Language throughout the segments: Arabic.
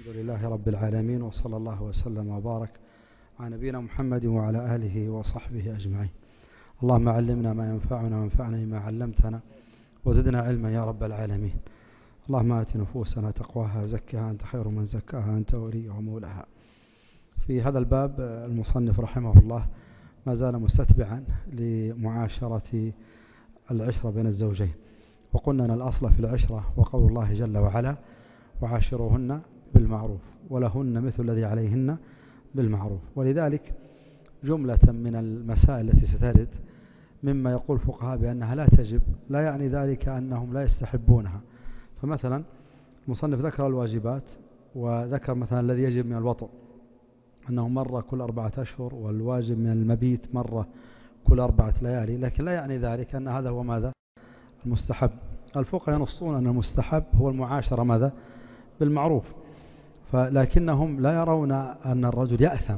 الحمد لله رب العالمين، وصلى الله وسلم وبارك على نبينا محمد وعلى آله وصحبه أجمعين. اللهم علمنا ما ينفعنا وانفعنا بما علمتنا وزدنا علما يا رب العالمين. اللهم آت نفوسنا تقواها زكها أنت خير من زكاها أنت وليها ومولاها. في هذا الباب المصنف رحمه الله ما زال مستتبعا لمعاشرة العشرة بين الزوجين، وقلنا أن الأصل في العشرة وقول الله جل وعلا: وعاشروهن بالمعروف ولهن مثل الذي عليهن بالمعروف. ولذلك جملة من المسائل التي سترد مما يقول الفقهاء بأنها لا تجب لا يعني ذلك أنهم لا يستحبونها. فمثلا المصنف ذكر الواجبات، وذكر مثلا الذي يجب من الوطء أنه مرة كل 4 أشهر، والواجب من المبيت مرة كل 4 ليالي، لكن لا يعني ذلك أن هذا هو ماذا؟ المستحب. الفقهاء ينصون أن المستحب هو المعاشرة ماذا؟ بالمعروف، لكنهم لا يرون أن الرجل يأثم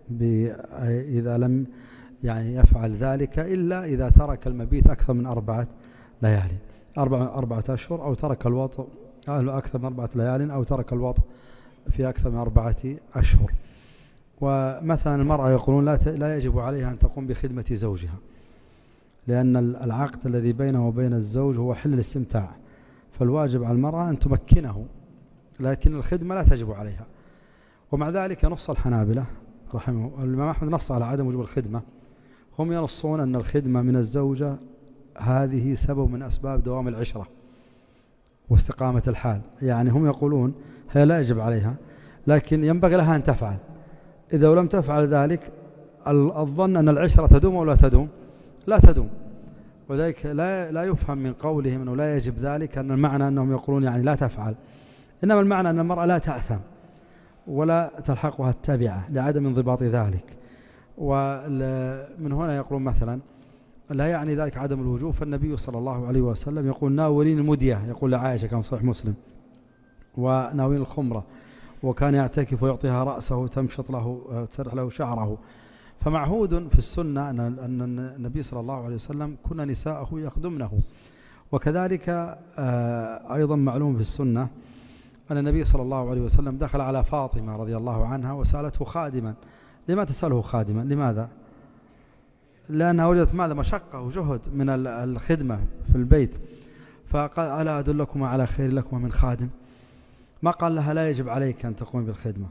إذا لم يفعل ذلك إلا إذا ترك المبيت أكثر من 4 ليالي 4 أشهر، أو ترك الوطء أكثر من 4 ليال، أو ترك الوطء في أكثر من 4 أشهر. ومثلا المرأة يقولون لا يجب عليها أن تقوم بخدمة زوجها، لأن العقد الذي بينه وبين الزوج هو حل الاستمتاع، فالواجب على المرأة أن تمكنه، لكن الخدمة لا تجب عليها. ومع ذلك نص الحنابلة رحمه الإمام أحمد نص على عدم وجوب الخدمة. هم ينصون أن الخدمة من الزوجة هذه سبب من أسباب دوام العشرة واستقامة الحال، يعني هم يقولون هي لا يجب عليها، لكن ينبغي لها أن تفعل. إذا لم تفعل ذلك الظن أن العشرة تدوم أو لا تدوم؟ لا تدوم. وذلك لا يفهم من قولهم أنه لا يجب ذلك أن المعنى أنهم يقولون يعني لا تفعل، إنما المعنى أن المرأة لا تأثم ولا تلحقها التبعة لعدم انضباط ذلك. ومن هنا يقولون مثلا لا يعني ذلك عدم الوجوب، فالنبي صلى الله عليه وسلم يقول: ناولين المدية، يقول لعائشة كما صحيح مسلم، وناولين الخمرة، وكان يعتكف ويعطيها رأسه تمشط له تسرح له شعره. فمعهود في السنة أن النبي صلى الله عليه وسلم كن نساءه يخدمنه. وكذلك أيضا معلوم في السنة أن النبي صلى الله عليه وسلم دخل على فاطمة رضي الله عنها وسألته خادما. لما تسأله خادما؟ لماذا؟ لأنها وجدت ماذا؟ مشقة وجهد من الخدمة في البيت، فقال: ألا أدلكم على خير لكم من خادم؟ ما قال لها لا يجب عليك أن تقوم بالخدمة،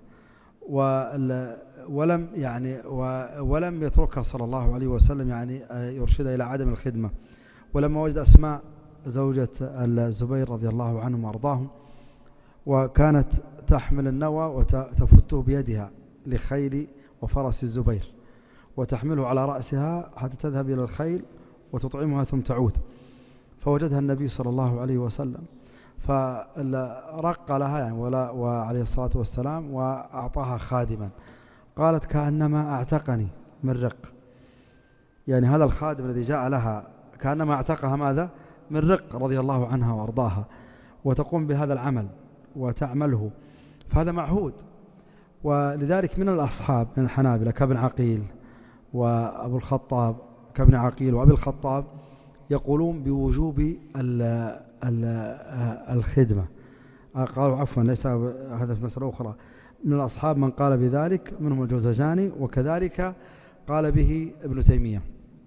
ولم يتركها صلى الله عليه وسلم يرشدها إلى عدم الخدمة. ولما وجد أسماء زوجة الزبير رضي الله عنهم وأرضاهم، وكانت تحمل النوى وتفته بيدها لخيل وفرس الزبير، وتحمله على رأسها حتى تذهب إلى الخيل وتطعمها ثم تعود، فوجدها النبي صلى الله عليه وسلم فرق لها وعليه الصلاة والسلام وأعطاها خادما. قالت: كأنما أعتقني من رق، يعني هذا الخادم الذي جاء لها كأنما أعتقها ماذا؟ من رق، رضي الله عنها وأرضاها، وتقوم بهذا العمل وتعمله، فهذا معهود. ولذلك من الأصحاب من الحنابلة كابن عقيل وأبو الخطاب، كابن عقيل وأبي الخطاب، يقولون بوجوب الخدمة. قالوا عفوا ليس هذا في مسألة أخرى. من الأصحاب من قال بذلك، منهم الجوزجاني، وكذلك قال به ابن تيمية.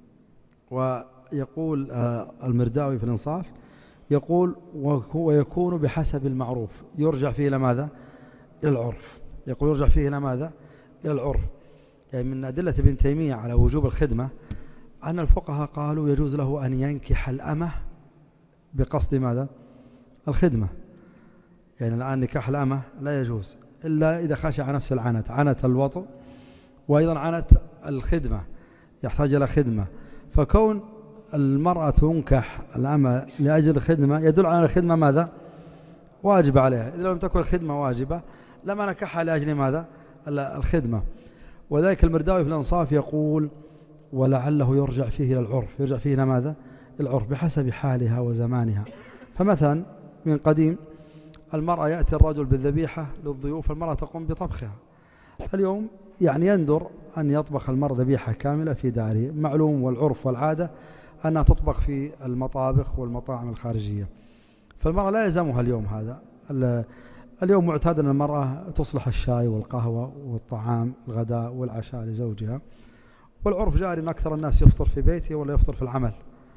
ويقول المرداوي في الإنصاف يقول: ويكون بحسب المعروف، يرجع فيه إلى ماذا؟ إلى العرف. يقول يرجع فيه إلى ماذا؟ إلى العرف. يعني من أدلة ابن تيمية على وجوب الخدمة أن الفقهاء قالوا يجوز له أن ينكح الأمة بقصد ماذا؟ الخدمة. يعني الآن نكاح الأمة لا يجوز إلا إذا خشع نفس العنت، عنت الوطء وأيضا عنت الخدمة، يحتاج إلى خدمة. فكون المرأة تنكح الأمة لأجل الخدمة يدل على الخدمة ماذا؟ واجب عليها. إذا لم تكن الخدمة واجبة لما نكحها لأجل ماذا؟ الخدمة. وذلك المرداوي في الأنصاف يقول: ولعله يرجع فيه إلى العرف. يرجع فيه إلى ماذا؟ العرف بحسب حالها وزمانها. فمثلا من قديم المرأة يأتي الرجل بالذبيحة للضيوف، المرأة تقوم بطبخها. اليوم يندر أن يطبخ المرء ذبيحة كاملة في داره، معلوم والعرف والعادة أنها تطبخ في المطابخ والمطاعم الخارجية، فالمرأة لا يلزمها اليوم هذا. اليوم معتاد أن المرأة تصلح الشاي والقهوة والطعام الغداء والعشاء لزوجها، والعرف جاري أن أكثر الناس يفطر في بيته ولا يفطر في العمل.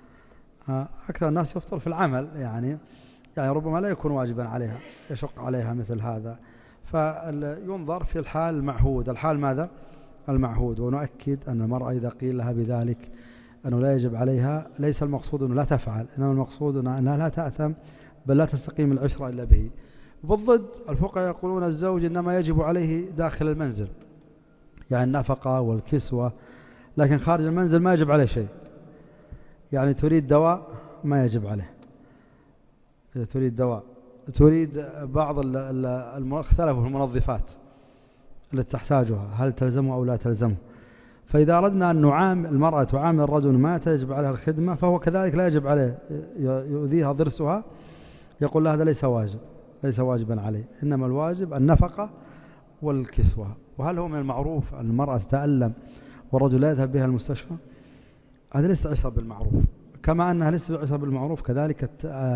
أكثر الناس يفطر في العمل، يعني ربما لا يكون واجبا عليها، يشق عليها مثل هذا. فينظر في الحال المعهود. الحال ماذا؟ المعهود. ونؤكد أن المرأة إذا قيل لها بذلك أنه لا يجب عليها، ليس المقصود أنه لا تفعل، إنما المقصود أنها لا تأثم، بل لا تستقيم العشرة إلا به. بالضد الفقهاء يقولون الزوج إنما يجب عليه داخل المنزل، يعني النفقة والكسوة، لكن خارج المنزل ما يجب عليه شيء. يعني تريد دواء ما يجب عليه، إذا تريد دواء، تريد بعض اختلفوا في المنظفات التي تحتاجها هل تلزمه أو لا تلزمه. فإذا أردنا أن المرأة تعامل الرجل ما تجب عليها الخدمة، فهو كذلك لا يجب عليه، يؤذيها ضرسها، يقول لها هذا ليس واجب، ليس واجبا عليه، إنما الواجب النفقة والكسوة. وهل هو من المعروف أن المرأة تتألم والرجل لا يذهب بها المستشفى؟ هذا ليس عشرة بالمعروف. كما أنها ليست عشرة بالمعروف، كذلك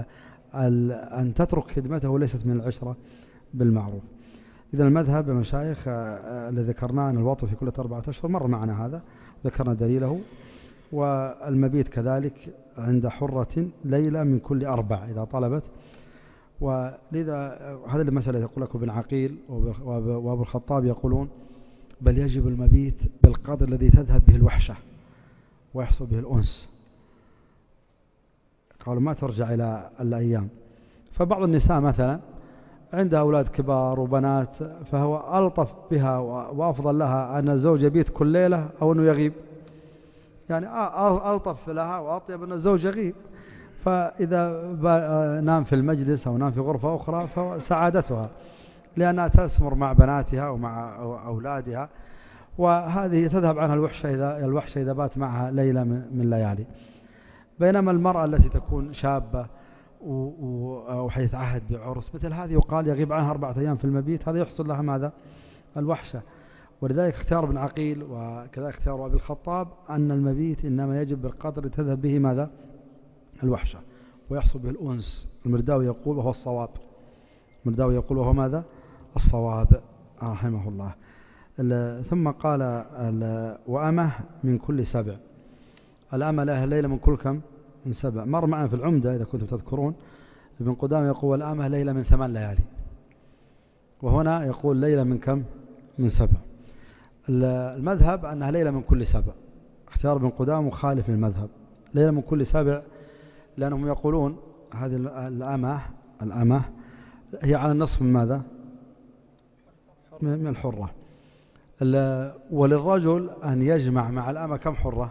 أن تترك خدمته ليست من العشرة بالمعروف. إذا المذهب يا مشايخ الذي ذكرناه أن الوطء في كل 4 أشهر، مر معنا هذا ذكرنا دليله. والمبيت كذلك عند حرة ليلة من كل 4 إذا طلبت. ولذا هذه المسألة يقول لك ابن عقيل وابو الخطاب يقولون بل يجب المبيت بالقدر الذي تذهب به الوحشة ويحصل به الأنس. قالوا ما ترجع إلى الأيام. فبعض النساء مثلا عندها أولاد كبار وبنات، فهو ألطف بها وأفضل لها أن الزوج يبيت كل ليلة أو أنه يغيب، يعني ألطف لها وأطيب أن الزوج يغيب. فإذا نام في المجلس أو نام في غرفة أخرى فسعادتها، لأنها تسمر مع بناتها ومع أولادها، وهذه تذهب عنها الوحشة إذا بات معها ليلة من ليالي. بينما المرأة التي تكون شابة وحيث عهد بعرس مثل هذه، وقال يغيب عنها 4 أيام في المبيت، هذا يحصل لها ماذا؟ الوحشة. ولذلك اختيار ابن عقيل وكذا اختيار أبي الخطاب أن المبيت إنما يجب بالقدر تذهب به ماذا؟ الوحشة ويحصل به الأنس. المرداوي يقول وهو الصواب، المرداوي يقول وهو ماذا؟ الصواب رحمه الله. ثم قال وأمه من كل 7. الأمة لها ليلة من كل كم؟ من 7. مر معنا في العمدة إذا كنتم تذكرون ابن قدامة يقول الأمة ليلة من 8 ليالي، وهنا يقول ليلة من كم؟ من 7. المذهب أنها ليلة من كل 7. اختيار ابن قدامة مخالف للمذهب، ليلة من كل 7، لأنهم يقولون هذه الأمة هي على النصف من ماذا؟ من الحرة. وللرجل أن يجمع مع الأمة كم حرة؟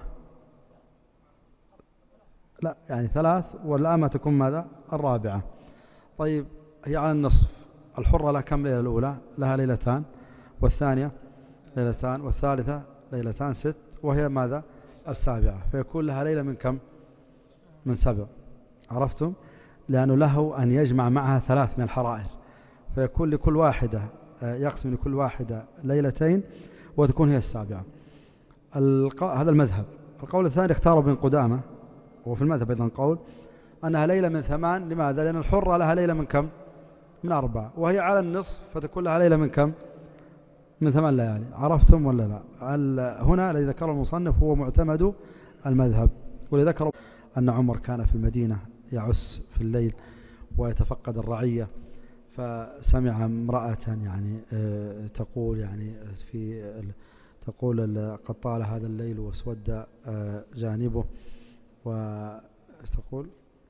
لا، يعني 3، والأمة تكون ماذا؟ 4. طيب هي على النصف. الحرة لها كم ليلة؟ الأولى لها 2 ليلة، والثانية 2 ليلة، والثالثة 2 ليلة، 6، وهي ماذا؟ 7. فيكون لها ليلة من كم؟ من 7. عرفتم؟ لأنه له أن يجمع معها 3 من الحرائر، فيكون لكل واحدة يقسم لكل واحدة 2 ليلة وتكون هي 7. هذا المذهب. القول الثاني اختاره ابن قدامة، وفي المذهب أيضا قول أنها ليلة من 8. لماذا؟ لأن الحرة لها ليلة من كم؟ من 4، وهي على النصف فتكون لها ليلة من كم؟ من 8 ليالي. عرفتم ولا لا؟ هنا الذي ذكره المصنف هو معتمد المذهب. والذي ذكر أن عمر كان في المدينة يعس في الليل ويتفقد الرعية، فسمع امرأة يعني تقول تقول قد طال هذا الليل واسود جانبه، وتقول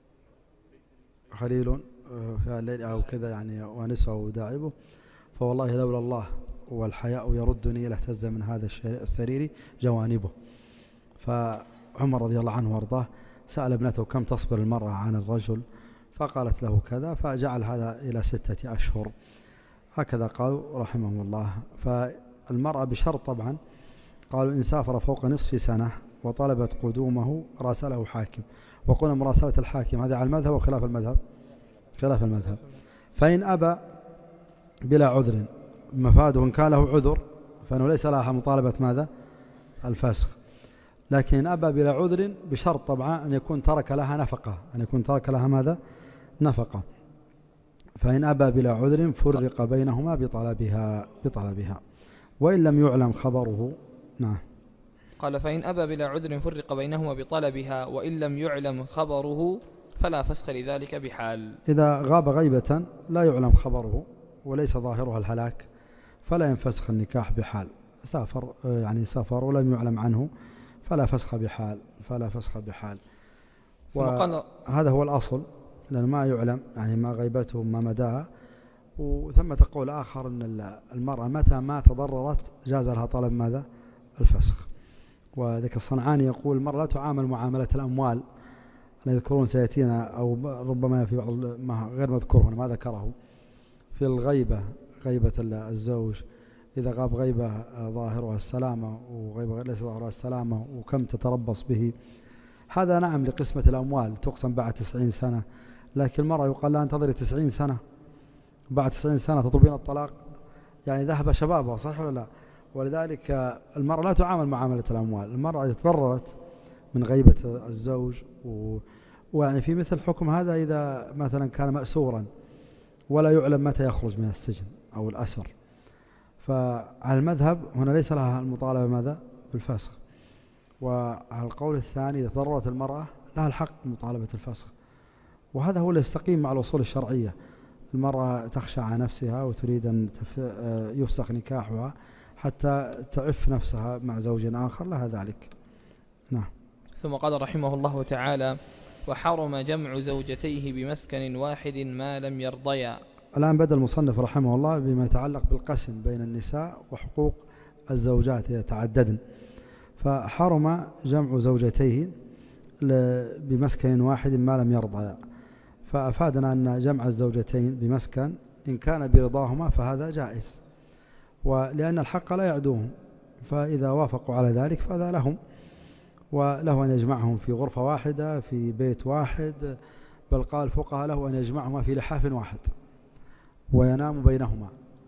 خليل في الليل أو كذا يعني ونسوه داعبه، فوالله لولا الله والحياء يردني لاهتز من هذا السرير جوانبه. فعمر رضي الله عنه وارضاه سأل ابنته كم تصبر المرأة عن الرجل، فقالت له كذا، فجعل هذا إلى 6 أشهر. هكذا قالوا رحمهم الله. فالمرأة بشرط طبعا، قالوا إن سافر فوق نصف سنة وطلبت قدومه راسله حاكم. وقلنا مراسلة الحاكم هذا على المذهب وخلاف المذهب؟ خلاف المذهب. فإن أبى بلا عذر، مفاده إن كان له عذر فإنه ليس لها مطالبة ماذا؟ الفسخ. لكن إن أبى بلا عذر بشرط طبعا أن يكون ترك لها نفقة، أن يكون ترك لها ماذا؟ نفقة. فإن أبى بلا عذر فرق بينهما بطلبها وإن لم يعلم خبره. نعم. قال فإن أبى بلا عذر فرق بينهما بطلبها وإن لم يعلم خبره فلا فسخ لذلك بحال. إذا غاب غيبة لا يعلم خبره وليس ظاهرها الهلاك فلا ينفسخ النكاح بحال. سافر ولم يعلم عنه فلا فسخ بحال. وهذا هو الأصل لأن ما يعلم يعني ما غيبته ما مداها. وثم تقول آخر أن المرأة متى ما تضررت جاز لها طلب ماذا؟ الفسخ. وذلك الصنعاني يقول المرأة لا تعامل معاملة الأموال يذكرون سيأتينا أو ربما في بعض ما غير مذكور هنا ما ذكره في الغيبة غيبة الزوج إذا غاب غيبة ظاهرها السلامة وغيبة ليس ظاهرها السلامة وكم تتربص به. هذا نعم لقسمة الأموال تقسم بعد 90 سنة. لكن المرأة يقال لها انتظري 90 سنة بعد 90 سنة تطلبين الطلاق يعني ذهب شبابها صح ولا لا؟ ولذلك المرأة لا تعامل معاملة الأموال. المرأة إذا تضررت من غيبة الزوج ويعني في مثل حكم هذا إذا مثلا كان مأسورا ولا يعلم متى يخرج من السجن أو الأسر فعلى المذهب هنا ليس لها المطالبة ماذا؟ بالفسخ. وعلى القول الثاني إذا تضررت المرأة لها الحق مطالبة الفسخ. وهذا هو اللي يستقيم مع الأصول الشرعية. المرأة تخشى على نفسها وتريد أن يفسخ نكاحها حتى تعف نفسها مع زوج آخر لها ذلك. نعم. ثم قال رحمه الله تعالى وحرم جمع زوجتيه بمسكن واحد ما لم يرضيا. الآن بدأ المصنف رحمه الله بما يتعلق بالقسم بين النساء وحقوق الزوجات إذا تعددن. فحرم جمع زوجتيه بمسكن واحد ما لم يرضيا. فأفادنا أن جمع الزوجتين بمسكن إن كان برضاهما فهذا جائز ولأن الحق لا يعدوهم فإذا وافقوا على ذلك فهذا لهم وله أن يجمعهم في غرفة واحدة في بيت واحد بل قال الفقهاء له أن يجمعهما في لحاف واحد وينام بينهما.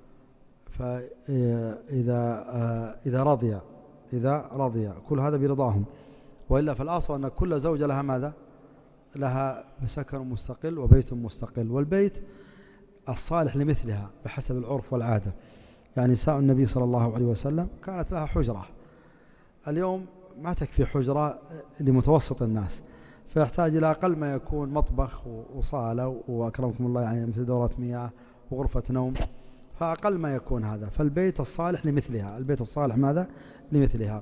فإذا رضي كل هذا برضاهم وإلا فالأصل أن كل زوجة لها ماذا؟ لها سكن مستقل وبيت مستقل والبيت الصالح لمثلها بحسب العرف والعادة. يعني نساء النبي صلى الله عليه وسلم كانت لها حجرة. اليوم ما تكفي حجرة لمتوسط الناس فيحتاج إلى أقل ما يكون مطبخ وصالة وأكرمكم الله يعني مثل دورة مياه وغرفة نوم فأقل ما يكون هذا. فالبيت الصالح لمثلها. البيت الصالح ماذا؟ لمثلها.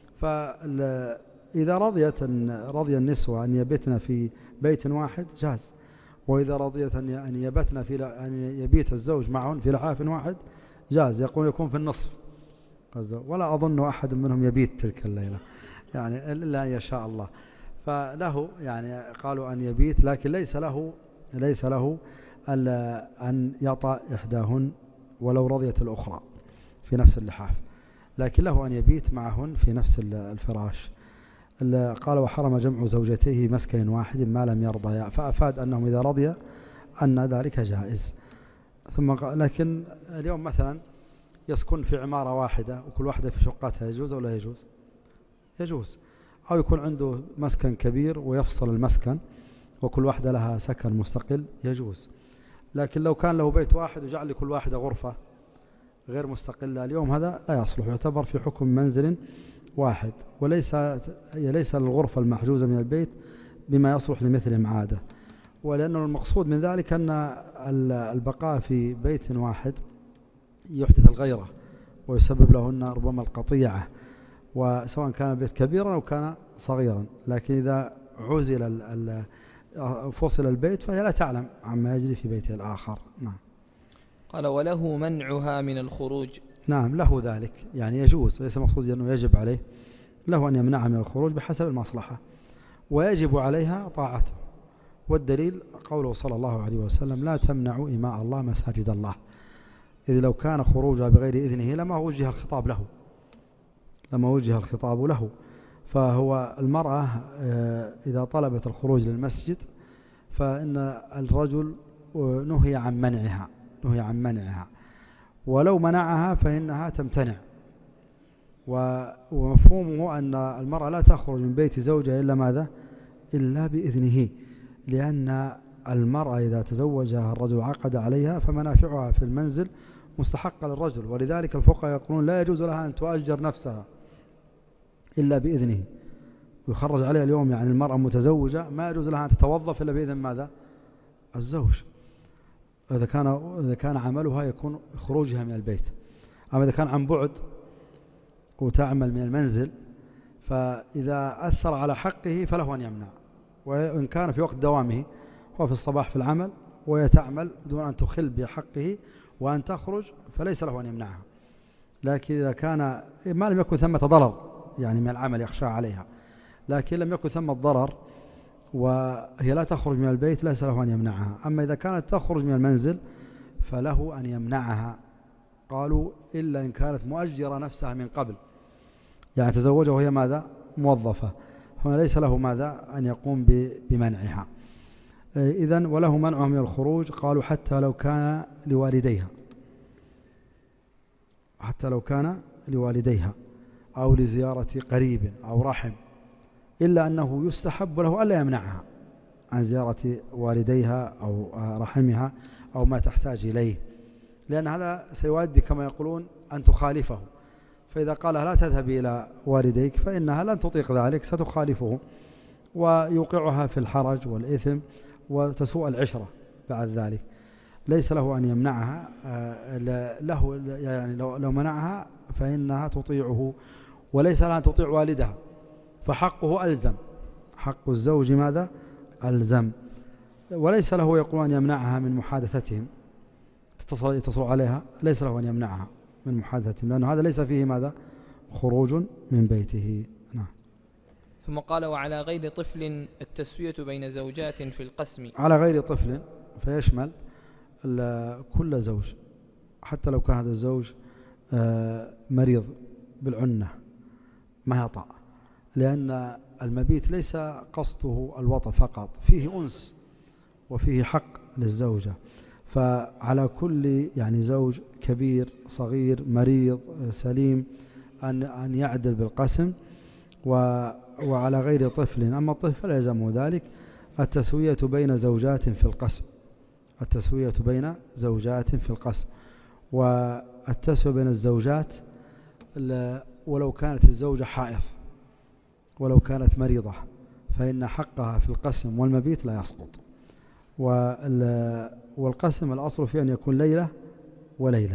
فإذا رضي النسوة أن يبتن في بيت واحد جاز. وإذا رضيت أن يبتن أن يبيت الزوج معهم في لحاف واحد جاز. يكون في النصف ولا أظن أحد منهم يبيت تلك الليلة يعني إلا أن يشاء الله. فله يعني قالوا أن يبيت لكن ليس له أن يطأ إحداهن ولو رضيت الأخرى في نفس اللحاف لكن له أن يبيت معهن في نفس الفراش. قال وحرم جمع زوجتيه مسكن واحد ما لم يرضيا. فأفاد أنهم إذا رضي أن ذلك جائز. ثم لكن اليوم مثلا يسكن في عمارة واحدة وكل واحدة في شقتها يجوز أو لا يجوز؟ يجوز. أو يكون عنده مسكن كبير ويفصل المسكن وكل واحدة لها سكن مستقل يجوز. لكن لو كان له بيت واحد وجعل لكل واحدة غرفة غير مستقلة اليوم هذا لا يصلح يعتبر في حكم منزل واحد ليس الغرفة المحجوزة من البيت بما يصلح لمثل عادة. ولأنه المقصود من ذلك أن البقاء في بيت واحد يحدث الغيرة ويسبب لهن ربما القطيعة وسواء كان البيت كبيرا أو كان صغيرا. لكن إذا فصل البيت فهي لا تعلم عما يجري في بيت الآخر. نعم. قال وله منعها من الخروج. نعم له ذلك يعني يجوز ليس مقصود أنه يجب عليه. له أن يمنعها من الخروج بحسب المصلحة ويجب عليها طاعته. والدليل قوله صلى الله عليه وسلم لا تمنعوا إماء الله مساجد الله. إذ لو كان خروجها بغير إذنه لما وجه الخطاب له. فهو المرأة إذا طلبت الخروج للمسجد فإن الرجل نهي عن منعها ولو منعها فإنها تمتنع. ومفهومه أن المرأة لا تخرج من بيت زوجها إلا ماذا؟ إلا بإذنه لأن المرأة إذا تزوجها الرجل عقد عليها فمنافعها في المنزل مستحقة للرجل، ولذلك الفقهاء يقولون لا يجوز لها أن تؤجر نفسها إلا بإذنه. يخرج عليها اليوم يعني المرأة متزوجة ما يجوز لها أن تتوظف إلا بإذن ماذا؟ الزوج. إذا كان عملها يكون خروجها من البيت. أما إذا كان عن بعد وتعمل من المنزل فإذا أثر على حقه فله أن يمنع، وإن كان في وقت دوامه هو في الصباح في العمل ويتعمل دون أن تخل بحقه وأن تخرج فليس له أن يمنعها. لكن إذا كان ما لم يكن ثمة ضرر يعني من العمل يخشى عليها، لكن لم يكن ثمة ضرر وهي لا تخرج من البيت ليس له أن يمنعها. أما إذا كانت تخرج من المنزل فله أن يمنعها. قالوا إلا إن كانت مؤجرة نفسها من قبل، يعني تزوجها وهي ماذا؟ موظفة، هنا ليس له ماذا؟ أن يقوم بمنعها. إذن وله منعها من الخروج. قالوا حتى لو كان لوالديها، حتى لو كان لوالديها أو لزيارة قريب أو رحم، إلا أنه يستحب له ألا يمنعها عن زيارة والديها أو رحمها أو ما تحتاج إليه، لأن هذا سيؤدي كما يقولون أن تخالفه. فإذا قال لا تذهبي إلى والديك فإنها لن تطيق ذلك، ستخالفه ويوقعها في الحرج والإثم وتسوء العشرة بعد ذلك. ليس له أن يمنعها، له يعني لو منعها فإنها تطيعه، وليس لها أن تطيع والدها، فحقه ألزم، حق الزوج ماذا؟ ألزم. وليس له يقول أن يمنعها من محادثتهم، يتصل عليها، ليس له أن يمنعها من محادثتهم، لأن هذا ليس فيه ماذا؟ خروج من بيته. نعم. ثم قال وعلى غير طفل التسوية بين زوجات في القسم. على غير طفل فيشمل كل زوج، حتى لو كان هذا الزوج مريض بالعنة ما يطأ، لأن المبيت ليس قصده الوطأ فقط، فيه أنس وفيه حق للزوجة. فعلى كل يعني زوج كبير صغير مريض سليم أن يعدل بالقسم، وعلى غير طفل. أما الطفل فلا يلزمه ذلك. التسوية بين زوجات في القسم، التسوية بين زوجات في القسم. والتسوية بين الزوجات ولو كانت الزوجة حائض ولو كانت مريضة فإن حقها في القسم والمبيت لا يسقط. والقسم الأصل فيه أن يكون ليلة وليلة،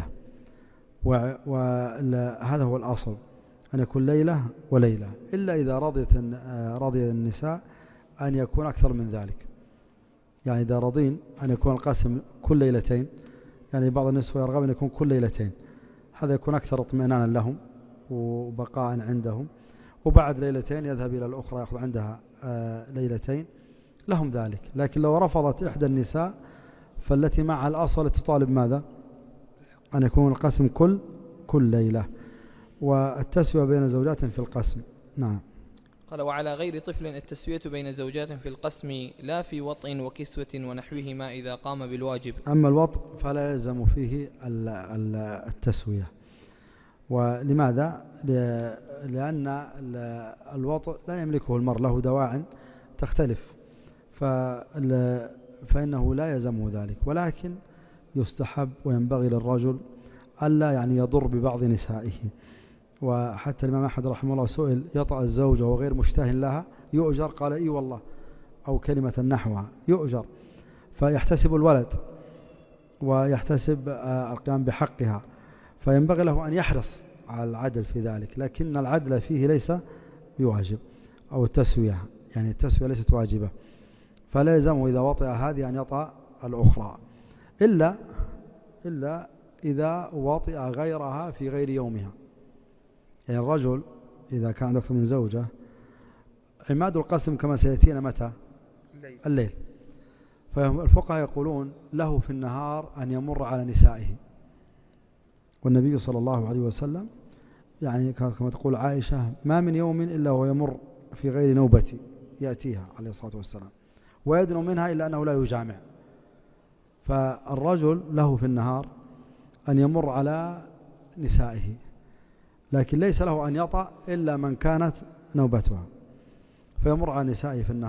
وهذا هو الأصل أن يكون ليلة وليلة، إلا إذا رضي النساء أن يكون أكثر من ذلك. يعني إذا رضين أن يكون القسم كل ليلتين، يعني بعض النسوة يرغب أن يكون كل ليلتين، هذا يكون أكثر اطمئنانا لهم وبقاء عندهم، وبعد ليلتين يذهب إلى الأخرى يأخذ عندها ليلتين، لهم ذلك. لكن لو رفضت إحدى النساء فالتي مع الأصل تطالب ماذا؟ أن يكون القسم كل ليلة. والتسوية بين زوجات في القسم. نعم. قال وعلى غير طفل التسوية بين زوجات في القسم لا في وطء وكسوة ونحوهما إذا قام بالواجب. أما الوطء فلا يلزم فيه التسوية. ولماذا؟ لأن الوطء لا يملكه المرء، له دواع تختلف، فإنه لا يلزمه ذلك. ولكن يستحب وينبغي للرجل ألا يعني يضر ببعض نسائه. وحتى الإمام أحمد رحمه الله سئل يطأ الزوجة وغير مشتاه لها يؤجر؟ قال إي والله، أو كلمة نحوها يؤجر، فيحتسب الولد ويحتسب القيام بحقها، فينبغي له أن يحرص على العدل في ذلك. لكن العدل فيه ليس بواجب، أو التسوية، يعني التسوية ليست واجبة، فلا يلزمه إذا وطئ هذه أن يطأ الأخرى، إلا إذا وطئ غيرها في غير يومها. يعني الرجل إذا كان أكثر من زوجة عماد القسم كما سيأتينا متى؟ الليل. فالفقهاء يقولون له في النهار أن يمر على نسائه، والنبي صلى الله عليه وسلم يعني كما تقول عائشة ما من يوم إلا هو يمر في غير نوبة يأتيها عليه الصلاة والسلام ويدنو منها إلا أنه لا يجامع. فالرجل له في النهار أن يمر على نسائه، لكن ليس له أن يطأ إلا من كانت نوبتها، فيمر على نسائه في النهار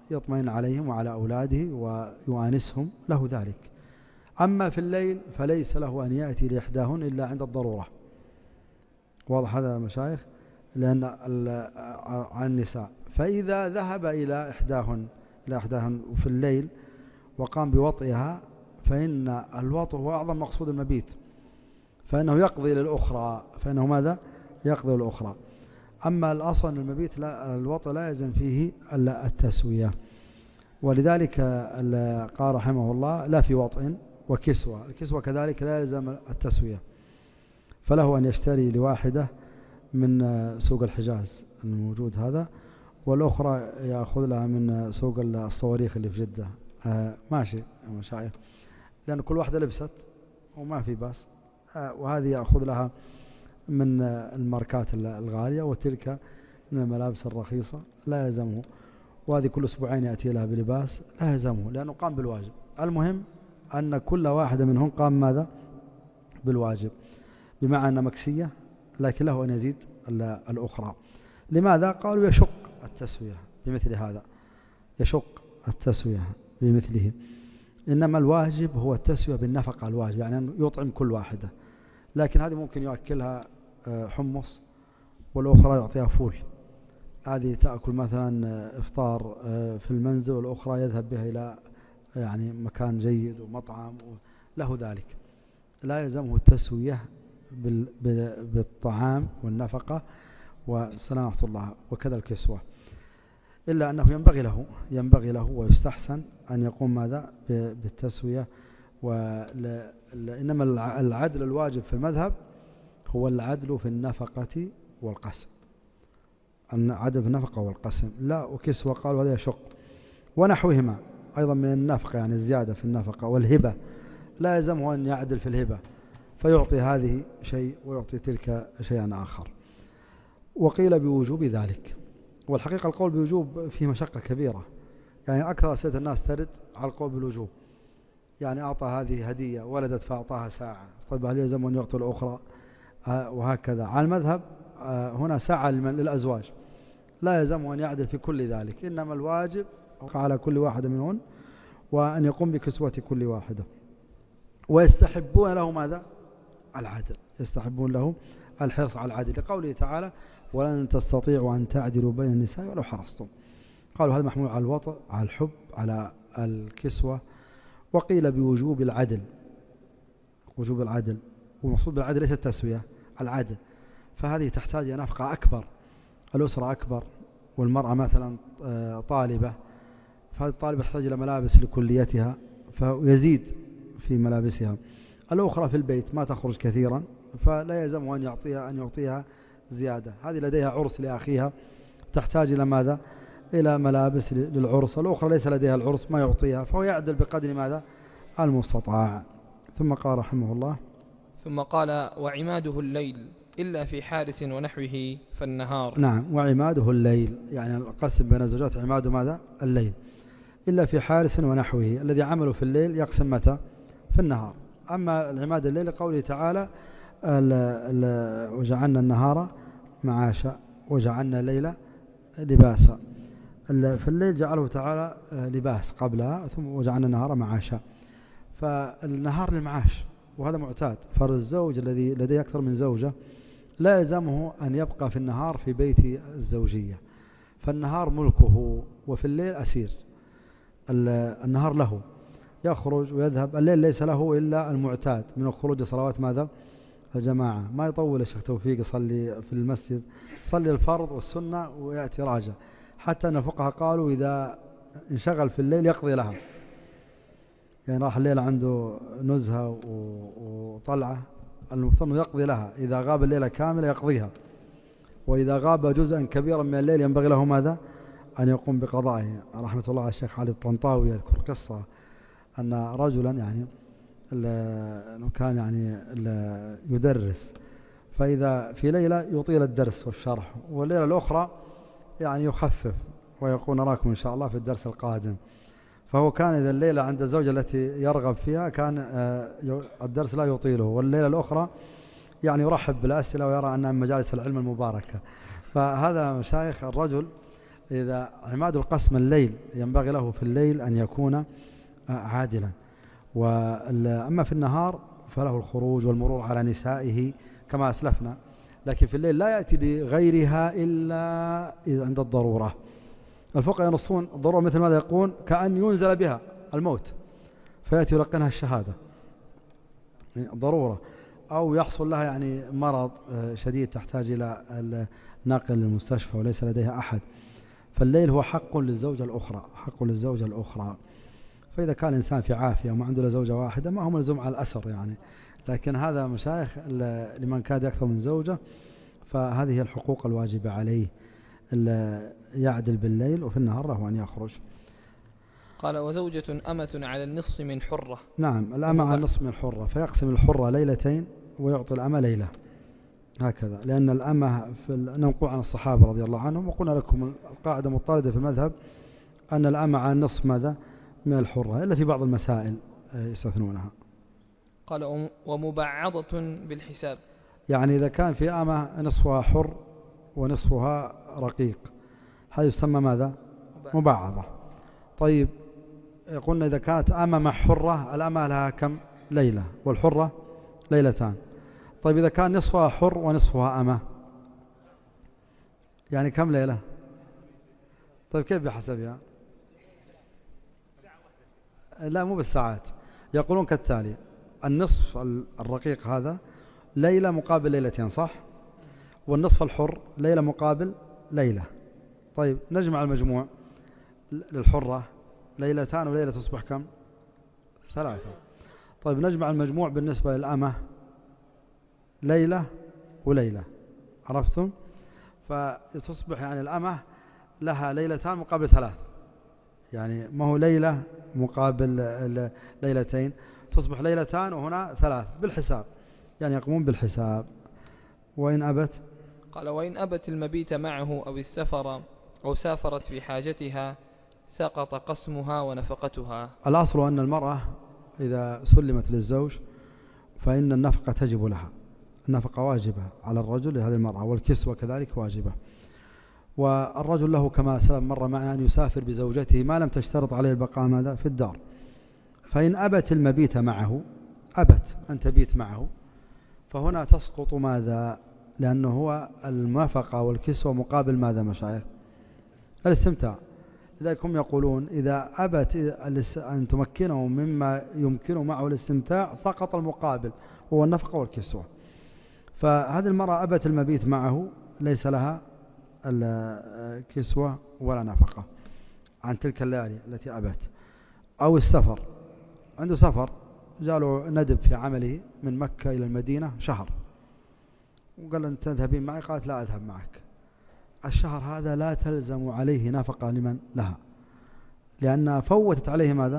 يطمئن عليهم وعلى أولاده ويؤانسهم له ذلك. أما في الليل فليس له أن يأتي لإحداهن إلا عند الضرورة. واضح هذا مشايخ؟ لأن عن النساء، فإذا ذهب إلى إحداهن في الليل وقام بوطئها فإن الوطء هو أعظم مقصود المبيت، فإنه يقضي للأخرى، فإنه ماذا؟ يقضي للأخرى. أما الأصل المبيت لا، الوطء لا يلزم فيه إلا التسوية. ولذلك قال رحمه الله لا في وطء وكسوة، الكسوة كذلك لا يلزم التسوية، فله أن يشتري لواحدة من سوق الحجاز الموجود هذا، والأخرى يأخذ لها من سوق الصواريخ اللي في جدة. ماشي مشايخ، لأن كل واحدة لبست وما في باس، وهذه يأخذ لها من الماركات الغالية وتلك من الملابس الرخيصة لا يلزمه، وهذه كل أسبوعين يأتي لها بلباس لا يلزمه لأنه قام بالواجب. المهم أن كل واحدة منهم قام ماذا؟ بالواجب، بمعنى أن مكسية لكن له أن يزيد الأخرى. لماذا؟ قالوا يشق التسوية بمثل هذا، يشق التسوية بمثله. إنما الواجب هو التسوية بالنفقة الواجب، يعني يطعم كل واحدة، لكن هذه ممكن يؤكلها حمص والأخرى يعطيها فول، هذه تأكل مثلا إفطار في المنزل والأخرى يذهب بها إلى يعني مكان جيد ومطعم له ذلك. لا يلزمه التسوية بالطعام والنفقة وسلامة الله، وكذا الكسوة، إلا أنه ينبغي له ويستحسن أن يقوم ماذا؟ بالتسوية. إنما العدل الواجب في المذهب هو العدل في النفقة والقسم، العدل في النفقة والقسم. لا وكسوة قالوا هذا يشق، ونحوهما أيضا من النفقة، يعني الزيادة في النفقة. والهبة لا يلزمه أن يعدل في الهبة، فيعطي هذه شيء ويعطي تلك شيئا آخر. وقيل بوجوب ذلك، والحقيقة القول بوجوب فيه مشقة كبيرة، يعني أكثر أسئلة الناس ترد على القول بالوجوب. يعني أعطى هذه هدية ولدت فأعطاها ساعة، طيب هل يلزم أن يعطي الأخرى؟ وهكذا. على المذهب هنا ساعة للأزواج، لا يلزم أن يعدل في كل ذلك، إنما الواجب على كل واحدة منهن وأن يقوم بكسوة كل واحدة. ويستحبون له ماذا؟ العدل، يستحبون له الحرص على العدل، لقوله تعالى ولن تستطيعوا أن تعدلوا بين النساء ولو حرصتم. قالوا هذا محمول على الوطء، على الحب، على الكسوة. وقيل بوجوب العدل، وجوب العدل، والمقصود بالعدل ليس التسوية، العدل. فهذه تحتاج إلى نفقة أكبر، الأسرة أكبر، والمرأة مثلا طالبة، فهذه الطالبة تحتاج إلى ملابس لكليتها فيزيد في ملابسها. الأخرى في البيت ما تخرج كثيرا، فلا يلزم أن يعطيها زيادة. هذه لديها عرس لأخيها تحتاج إلى ماذا؟ إلى ملابس للعرس. الأخرى ليس لديها العرس ما يعطيها، فهو يعدل بقدر ماذا؟ المستطاع. ثم قال رحمه الله ثم قال وعماده الليل إلا في حارس ونحوه فالنهار. نعم، وعماده الليل، يعني القسم بين الزوجات عماده ماذا؟ الليل. إلا في حارس ونحوه، الذي عمله في الليل يقسم متى؟ في النهار. أما العماد الليل قوله تعالى وجعلنا النهار معاشا وجعلنا الليل لباسا. في الليل جعله تعالى لباس قبلها، ثم وجعلنا النهار معاشا، فالنهار للمعاش وهذا معتاد. فالزوج الذي لديه أكثر من زوجة لا يلزمه أن يبقى في النهار في بيت الزوجية، فالنهار ملكه وفي الليل أسير. النهار له يخرج ويذهب، الليل ليس له إلا المعتاد من الخروج لصلوات ماذا؟ الجماعة. ما يطول الشيخ توفيق يصلي في المسجد، يصلي الفرض والسنة ويأتي راجع، حتى أن الفقهاء قالوا إذا انشغل في الليل يقضي لها، يعني راح الليل عنده نزهة وطلعة، المفترض يقضي لها. إذا غاب الليلة كاملة يقضيها، وإذا غاب جزءا كبيرا من الليل ينبغي له ماذا؟ أن يقوم بقضائه. رحمة الله على الشيخ علي الطنطاوي يذكر قصة أن رجلا يعني كان يعني يدرس، فإذا في ليلة يطيل الدرس والشرح، والليلة الأخرى يعني يخفف ويقول نراكم إن شاء الله في الدرس القادم. فهو كان إذا الليلة عند الزوجة التي يرغب فيها كان الدرس لا يطيله، والليلة الأخرى يعني يرحب بالأسئلة ويرى أنها من مجالس العلم المباركة. فهذا مشايخ الرجل إذا عماد القسم الليل ينبغي له في الليل أن يكون عادلا، وأما في النهار فله الخروج والمرور على نسائه كما أسلفنا، لكن في الليل لا يأتي بغيرها إلا إذا عند الضرورة. الفقهاء ينصون الضرورة مثل ماذا يقول؟ كأن ينزل بها الموت فيأتي يلقنها الشهادة، ضرورة، أو يحصل لها يعني مرض شديد تحتاج إلى النقل للمستشفى وليس لديها أحد، فالليل هو حق للزوجة الأخرى، حق للزوجة الأخرى. فإذا كان الإنسان في عافية وما عنده زوجة واحدة ما هو ملزوم على الأسر يعني، لكن هذا مشايخ لمن كان أكثر من زوجة فهذه هي الحقوق الواجبة عليه، يعدل بالليل وفي النهار له أن يخرج. قال وزوجة أمة على النصف من حرة. نعم، الأمة على النصف من حرة، فيقسم الحرة ليلتين ويعطي الأمة ليلة، هكذا، لأن الأمة ننقل عن الصحابة رضي الله عنهم، وقلنا لكم القاعدة مضطردة في المذهب أن الأمة على النصف ماذا من الحرة، إلا في بعض المسائل يستثنونها. قال ومبعضة بالحساب، يعني إذا كان في أمة نصفها حر ونصفها رقيق هذا يسمى ماذا؟ مبعضة. طيب قلنا إذا كانت أمة مع حرة الأمة لها كم ليلة والحرة ليلتان. طيب إذا كان نصفها حر ونصفها أمة يعني كم ليلة؟ طيب كيف بحسبها؟ لا مو بالساعات، يقولون كالتالي: النصف الرقيق هذا ليلة مقابل ليلتين، صح؟ والنصف الحر ليلة مقابل ليلة. طيب نجمع المجموع، للحرة ليلتان وليلة تصبح كم؟ 3. طيب نجمع المجموع بالنسبة للأمة ليلة وليلة، عرفتم؟ فتصبح يعني الأمة لها ليلتان مقابل 3، يعني ما هو ليلة مقابل ليلتين، تصبح ليلتان وهنا 3 بالحساب، يعني يقومون بالحساب. وإن أبت، قال وإن أبت المبيت معه أو السفر أو سافرت في حاجتها سقط قسمها ونفقتها. الأصل أن المرأة إذا سلمت للزوج فإن النفقة تجب لها، النفقة واجبة على الرجل لهذه المرأة، والكسوة كذلك واجبة. والرجل له كما سلم مرة معنا أن يسافر بزوجته ما لم تشترط عليه البقاء ماذا في الدار. فإن أبت المبيت معه، أبت أن تبيت معه، فهنا تسقط ماذا؟ لأنه هو النفقة والكسوة مقابل ماذا مشايخ؟ الاستمتاع. لذلك هم يقولون إذا أبت أن تمكنه مما يمكنه معه الاستمتاع سقط المقابل هو النفقة والكسوة. فهذه المرأة أبت المبيت معه ليس لها الكسوة ولا نفقة عن تلك الليالي التي أبت. أو السفر، عنده سفر جاله ندب في عمله من مكة إلى المدينة شهر، وقال أن تذهبين معي؟ قالت لا أذهب معك. الشهر هذا لا تلزم عليه نفقة لمن لها، لأنها فوتت عليه ماذا؟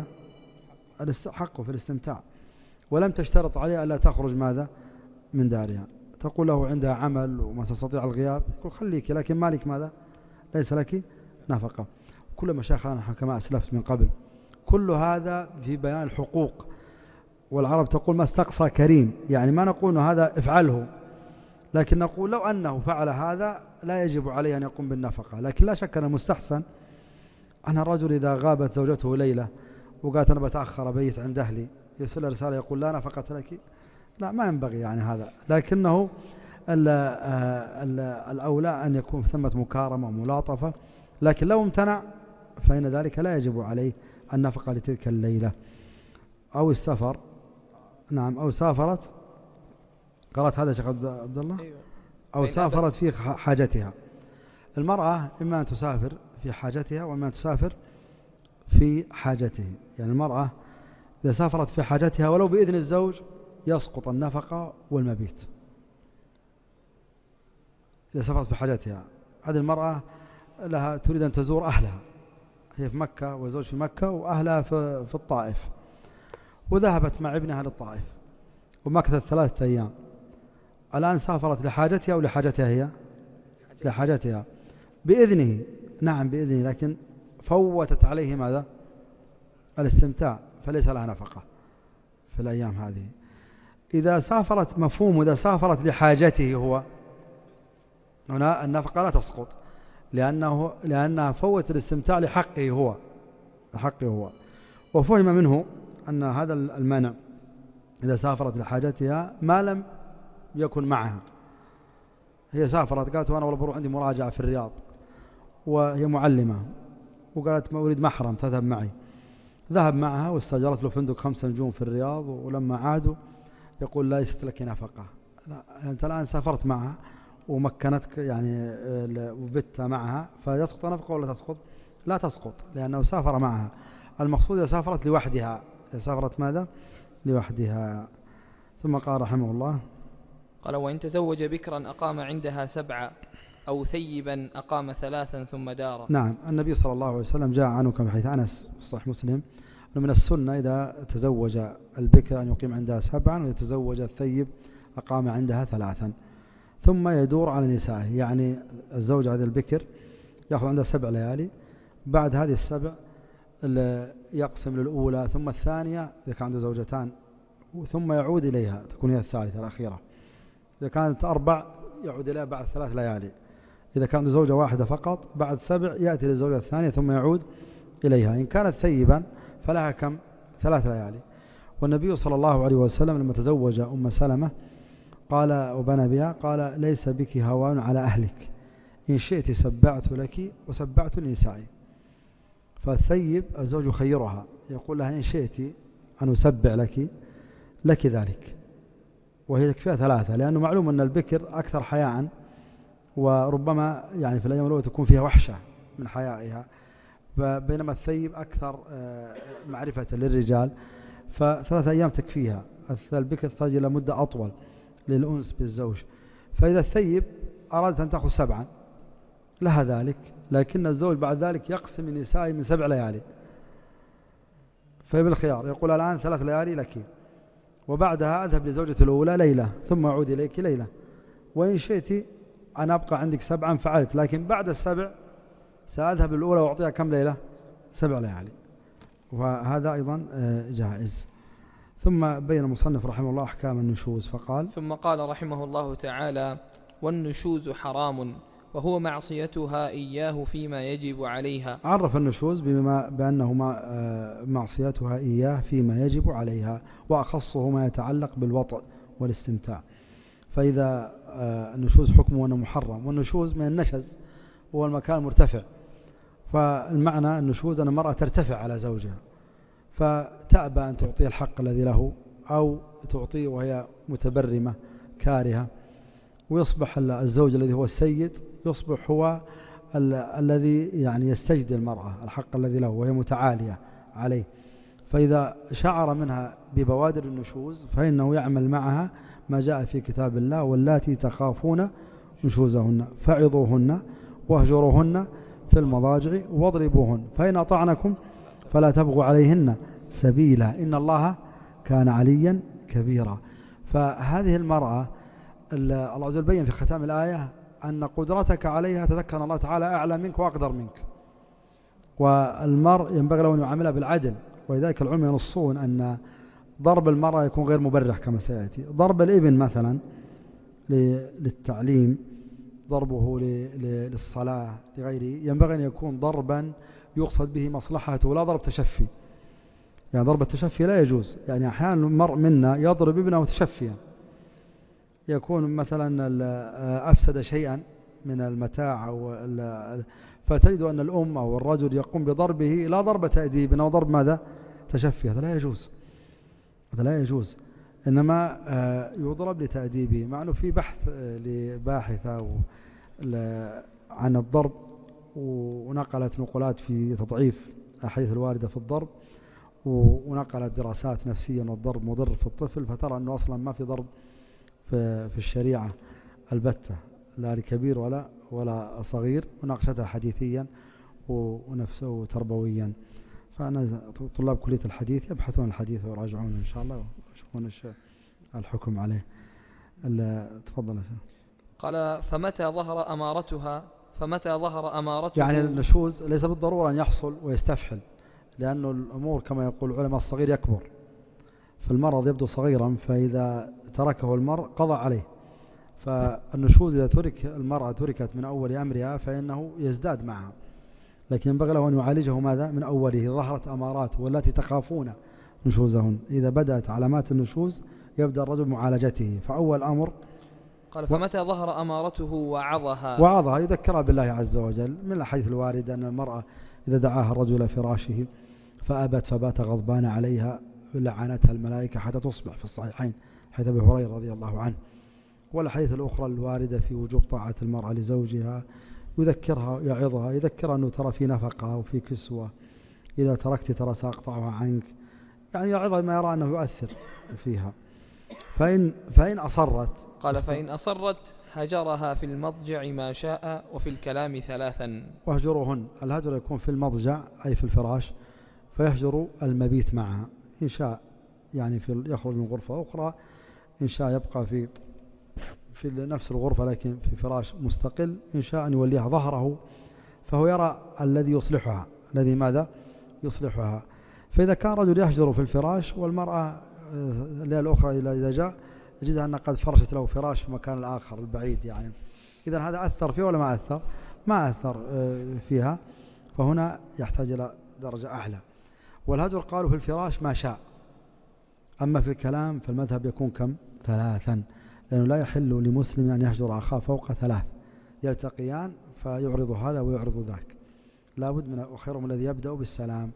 حقه في الاستمتاع، ولم تشترط عليه ألا تخرج ماذا من دارها. تقول له عندها عمل وما تستطيع الغياب، يقول خليك، لكن مالك ماذا؟ ليس لك نفقة. كل مشايخنا كما أسلفت من قبل كل هذا في بيان الحقوق. والعرب تقول ما استقصى كريم، يعني ما نقول هذا افعله، لكن نقول لو أنه فعل هذا لا يجب عليه أن يقوم بالنفقة. لكن لا شك أن المستحسن أن الرجل إذا غابت زوجته ليلة وقالت أنا بتأخر بيت عند أهلي، يرسل رسالة يقول لا نفقة لك، لا ما ينبغي يعني هذا. لكنه الأولى أن يكون ثمة مكارمة وملاطفة، لكن لو امتنع فإن ذلك لا يجب عليه النفقة لتلك الليلة. أو السفر، نعم، أو سافرت، قرأت هذا شيخ عبد الله؟ أو سافرت في حاجتها. المرأة إما أن تسافر في حاجتها وإما أن تسافر في حاجته، يعني المرأة إذا سافرت في حاجتها ولو بإذن الزوج يسقط النفقة والمبيت. إذا سافرت في حاجتها، هذه المرأة لها تريد أن تزور أهلها، هي في مكة والزوج في مكة وأهلها في الطائف، وذهبت مع ابنها للطائف ومكثت 3 أيام. الآن سافرت لحاجتها أو لحاجتها هي؟ لحاجتها بإذنه، نعم بإذنه، لكن فوتت عليه ماذا؟ الاستمتاع، فليس لها نفقة في الأيام هذه. إذا سافرت، مفهوم، إذا سافرت لحاجته هو، هنا النفقة لا تسقط، لأنها فوت الاستمتاع لحقه هو. وفهم منه أن هذا المنع إذا سافرت لحاجتها ما لم يكن معها. هي سافرت قالت وأنا والله بروح عندي مراجعة في الرياض وهي معلمة، وقالت ما أريد محرم تذهب معي. ذهب معها واستأجرت له فندق 5 نجوم في الرياض، ولما عادوا يقول ليست لك نفقة. أنت الآن سافرت معها ومكنتك يعني وبت معها، فيسقط نفقة ولا تسقط؟ لا تسقط، لأنه سافر معها. المقصود إذا سافرت لوحدها. سافرت ماذا؟ لوحدها. ثم قال رحمه الله قال وإن تزوج بكرا أقام عندها 7 أو ثيبا أقام 3 ثم دار. نعم، النبي صلى الله عليه وسلم جاء عنه كما حديث أنس في صحيح مسلم من السنة إذا تزوج البكر أن يقيم عندها 7، وإذا تزوج الثيب أقام عندها 3 ثم يدور على نسائه. يعني الزوج هذا البكر يأخذ عندها 7 ليالي، بعد هذه ال7 يقسم للأولى ثم الثانية إذا كان عنده زوجتان، ثم يعود إليها تكون هي الثالثة الأخيرة. إذا كانت 4 يعود إليها بعد 3 ليالي. إذا كان عنده زوجة واحدة فقط بعد 7 يأتي للزوجة الثانية ثم يعود إليها. إن كانت ثيبا فلها كم؟ 3 ليالي. والنبي صلى الله عليه وسلم لما تزوج أم سلمة قال وبنى بها قال ليس بك هوان على أهلك، إن شئت سبعت لك وسبعت لنسائي. فالثيب الزوج يخيرها يقول لها إن شئت أن أسبع لك ذلك، وهي يكفيها 3، لأنه معلوم أن البكر أكثر حياء، وربما يعني في الأيام الأولى تكون فيها وحشة من حيائها، بينما الثيب أكثر معرفة للرجال، ف3 أيام تكفيها. البكر تحتاج إلى مدة أطول للأنس بالزوج. فإذا الثيب أرادت أن تأخذ 7 لها ذلك، لكن الزوج بعد ذلك يقسم النساء من 7 ليالي، فبالخيار يقول الآن 3 ليالي لك، وبعدها أذهب لزوجة الأولى ليلة ثم أعود إليك ليلة، وإن شئت أن أبقى عندك 7 فعلت، لكن بعد 7 سأذهب للأولى وأعطيها كم ليلة؟ 7 ليالي. وهذا أيضا جائز. ثم بين المصنف رحمه الله أحكام النشوز فقال ثم قال رحمه الله تعالى والنشوز حرام وهو معصيتها إياه فيما يجب عليها. عرف النشوز بأنه معصيتها إياه فيما يجب عليها، وأخصه ما يتعلق بالوطء والاستمتاع. فإذا النشوز حكمه أنه محرم، والنشوز من النشز هو المكان المرتفع، فالمعنى النشوز أن المرأة ترتفع على زوجها فتأبى أن تعطيه الحق الذي له، أو تعطيه وهي متبرمة كارهة، ويصبح الزوج الذي هو السيد يصبح هو الذي يعني يستجدي المرأة الحق الذي له وهي متعالية عليه. فإذا شعر منها ببوادر النشوز فإنه يعمل معها ما جاء في كتاب الله واللاتي تخافون نشوزهن فعظوهن واهجروهن في المضاجع واضربوهن فإن أطعنكم فلا تبغوا عليهن سبيلا إن الله كان عليا كبيرا. فهذه المرأة الله عز وجل بين في ختام الآية أن قدرتك عليها تذكر الله تعالى أعلى منك وأقدر منك، والمرء ينبغي له أن يعاملها بالعدل. ولذلك العلماء ينصون أن ضرب المرأة يكون غير مبرح كما سيأتي. ضرب الابن مثلا للتعليم، ضربه للصلاة لغيره، ينبغي أن يكون ضربا يقصد به مصلحته ولا ضرب تشفي. يعني ضرب التشفي لا يجوز. يعني أحيانا المرء منا يضرب ابنه تشفيا، يكون مثلا أفسد شيئا من المتاع فتجد أن الأم أو الرجل يقوم بضربه لا ضرب تأديب أو ضرب ماذا؟ تشفي. هذا لا يجوز، هذا لا يجوز، إنما يضرب لتأديبه. مع أنه في بحث لباحثة عن الضرب ونقلت نقولات في تضعيف الأحاديث الواردة في الضرب، ونقلت دراسات نفسية أن الضرب مضر في الطفل، فترى أنه أصلا ما في ضرب في الشريعة البتة، لا لكبير ولا صغير، وناقشتها حديثيا ونفسه تربويا. فأنا طلاب كلية الحديث يبحثون الحديث ويراجعون إن شاء الله ويشوفون الحكم عليه. تفضل. قال فمتى ظهر أمارته يعني النشوز ليس بالضرورة أن يحصل ويستفحل، لأنه الأمور كما يقول العلماء الصغير يكبر، فالمرض يبدو صغيرا، فإذا تركه المرء قضى عليه. فالنشوز إذا المرأة تركت من أول أمرها فإنه يزداد معها، لكن ينبغي له أن يعالجه ماذا من أوله. ظهرت أمارات والتي تخافون نشوزهن، إذا بدأت علامات النشوز يبدأ الرجل معالجته. فأول أمر قال فمتى ظهر أمارته وعظها يذكرها بالله عز وجل، من الحديث الوارد أن المرأة إذا دعاها الرجل إلى فراشه فأبت فبات غضبان عليها لعنتها الملائكة حتى تصبح، في الصحيحين حيث أبي هريرة رضي الله عنه. والحديث الأخرى الواردة في وجوب طاعة المرأة لزوجها، يذكرها يعظها، يذكرها أنه ترى في نفقة وفي كسوة، إذا تركت ترى سأقطعها عنك، يعني يعظها ما يرى أنه يؤثر فيها. فإن أصرت، قال فإن أصرت هجرها في المضجع ما شاء وفي الكلام 3. واهجروهن. الهجر يكون في المضجع أي في الفراش، فيهجر المبيت معها، إن شاء يعني يخرج من غرفة أخرى، إن شاء يبقى في نفس الغرفة لكن في فراش مستقل، إن شاء أن يوليها ظهره فهو يرى الذي يصلحها، الذي ماذا يصلحها. فإذا كان رجل يهجر في الفراش والمرأة الليلة الأخرى إذا جاء يجدها أن قد فرشت له فراش في مكان الآخر البعيد، يعني إذا هذا أثر فيه ولا ما أثر؟ ما أثر فيها، فهنا يحتاج إلى درجة أعلى. والهجر قالوا في الفراش ما شاء، أما في الكلام فالمذهب يكون كم؟ 3، لأنه لا يحل لمسلم أن يهجر أخاه فوق 3 يلتقيان فيعرض هذا ويعرض ذاك، لا بد من وخيرهم الذي يبدأ بالسلام.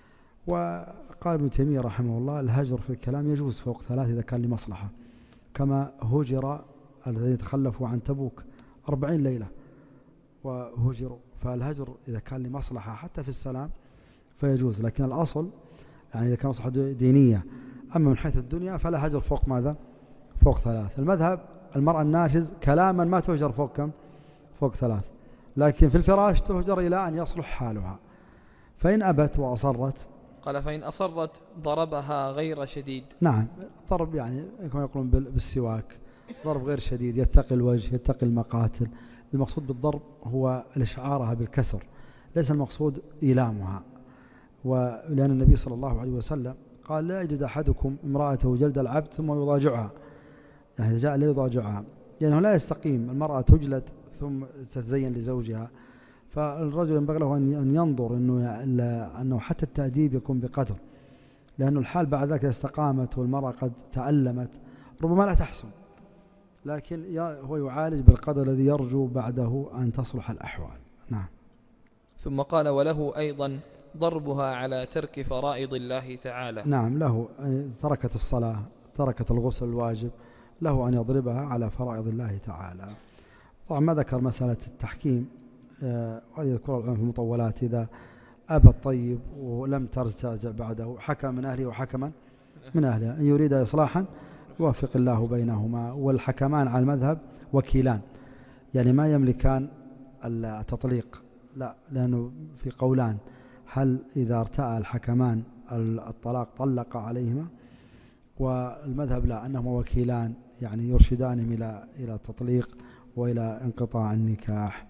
وقال ابن تيمية رحمه الله الهجر في الكلام يجوز فوق 3 إذا كان لمصلحة، كما هجر الذين تخلفوا عن تبوك 40 ليلة وهجروا، فالهجر إذا كان لمصلحة حتى في السلام فيجوز، لكن الأصل يعني إذا كان مصلحة دينية. أما من حيث الدنيا فلا هجر فوق ماذا؟ فوق 3. المذهب المرأة الناشز كلاما ما تهجر فوق كم؟ فوق 3، لكن في الفراش تهجر إلى أن يصلح حالها. فإن أبت وأصرت، قال فإن أصرت ضربها غير شديد. نعم، ضرب يعني كما يقولون بالسواك، ضرب غير شديد، يتقي الوجه يتقي المقاتل. المقصود بالضرب هو الإشعارها بالكسر، ليس المقصود إيلامها. ولأن النبي صلى الله عليه وسلم قال لا يجد أحدكم امرأته جلد العبد ثم يضاجعها، يعني جاء ليضاجعها، يعني لا يستقيم. المرأة تجلد ثم تتزين لزوجها، فالرجل ينبغي له أن ينظر أنه حتى التأديب يكون بقدر، لأن الحال بعد ذلك استقامت والمرأة قد تألمت ربما لا تحسن، لكن هو يعالج بالقدر الذي يرجو بعده أن تصلح الأحوال. نعم. ثم قال وله أيضا ضربها على ترك فرائض الله تعالى. نعم، له تركت الصلاة تركت الغسل الواجب، له أن يضربها على فرائض الله تعالى. طبعا ما ذكر مسألة التحكيم، ويذكر العلماء في المطولات إذا أبى الطيب ولم ترتجع بعده حكم من أهله وحكما من أهلها، إن يريد إصلاحا يوفق الله بينهما. والحكمان على المذهب وكيلان، يعني ما يملكان التطليق، لا، لأنه في قولان، هل إذا ارتأى الحكمان الطلاق طلق عليهما، والمذهب لا، أنهما وكيلان يعني يرشدانهم إلى التطليق وإلى انقطاع النكاح.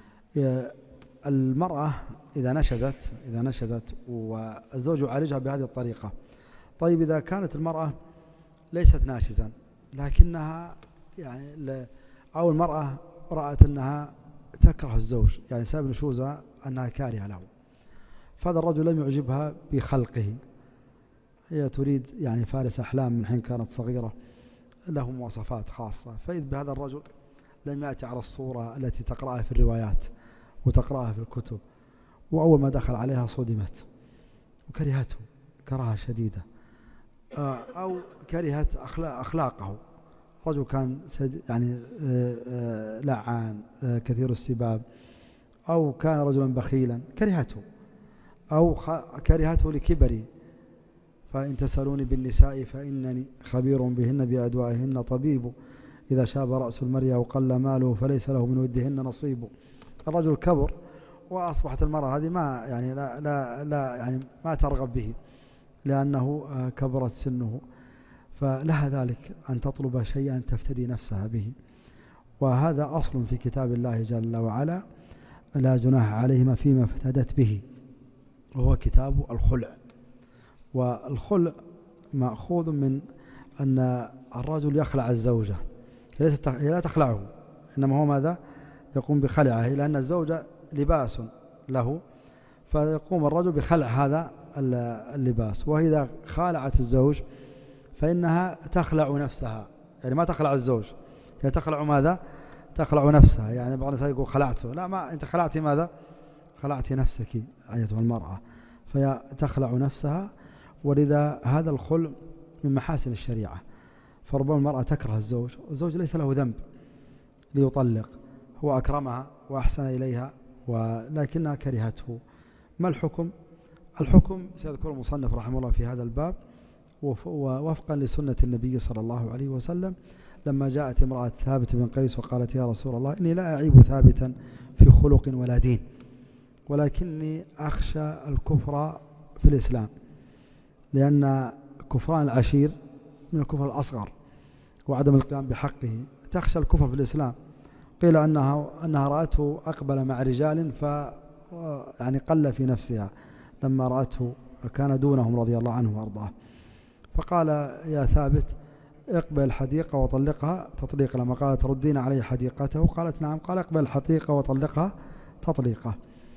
المرأة إذا نشزت والزوج يعالجها بهذه الطريقة. طيب إذا كانت المرأة ليست ناشزا لكنها يعني أو المرأة رأت أنها تكره الزوج، يعني سبب نشوزها أنها كارهة له، فهذا الرجل لم يعجبها بخلقه، هي تريد يعني فارس أحلام من حين كانت صغيرة، له مواصفات خاصة، فإذ بهذا الرجل لم يأتي على الصورة التي تقرأها في الروايات وتقرأها في الكتب، وأول ما دخل عليها صدمت وكرهته كراهة شديدة، أو كرهت أخلاقه. رجل كان يعني لعان كثير السباب، أو كان رجلا بخيلا كرهته، أو كرهته لكبري. فإن تسألوني بالنساء فإنني خبير بهن بأدوائهن طبيب، إذا شاب رأس المريا وقل ماله فليس له من ودهن نصيب. الرجل كبر وأصبحت المرأة هذه ما يعني لا يعني ما ترغب به لأنه كبرت سنه، فلها ذلك أن تطلب شيئا تفتدي نفسها به. وهذا أصل في كتاب الله جل وعلا، لا جناح عليهما فيما افتدت به، وهو كتاب الخلع. والخلع مأخوذ من أن الرجل يخلع الزوجة، هي لا تخلعه، إنما هو ماذا؟ يقوم بخلعه، لأن الزوجة لباس له، فيقوم الرجل بخلع هذا اللباس. وإذا خالعت الزوج فإنها تخلع نفسها، يعني ما تخلع الزوج، هي تخلع ماذا؟ تخلع نفسها. يعني بعض الناس يقول خلعته، لا، ما أنت خلعتي ماذا؟ خلعتي نفسك أيتها المرأة، فهي تخلع نفسها. ولذا هذا الخلع من محاسن الشريعة، فربما المرأة تكره الزوج، والزوج ليس له ذنب ليطلق، هو أكرمها وأحسن إليها ولكنها كرهته. ما الحكم؟ الحكم سيذكر المصنف رحمه الله في هذا الباب ووفقا لسنة النبي صلى الله عليه وسلم، لما جاءت امرأة ثابت بن قيس وقالت يا رسول الله إني لا أعيب ثابتا في خلق ولا دين، ولكني أخشى الكفر في الإسلام، لأن كفران العشير من الكفر الأصغر وعدم القيام بحقه، تخشى الكفر في الإسلام. قيل أنها رأته أقبل مع رجال يعني قل في نفسها لما رأته، كان دونهم رضي الله عنه وارضاه، فقال يا ثابت اقبل الحديقة وطلقها تطليقا، لما قالت ردين عليه حديقته قالت نعم، قال اقبل الحديقة وطلقها تطليقا.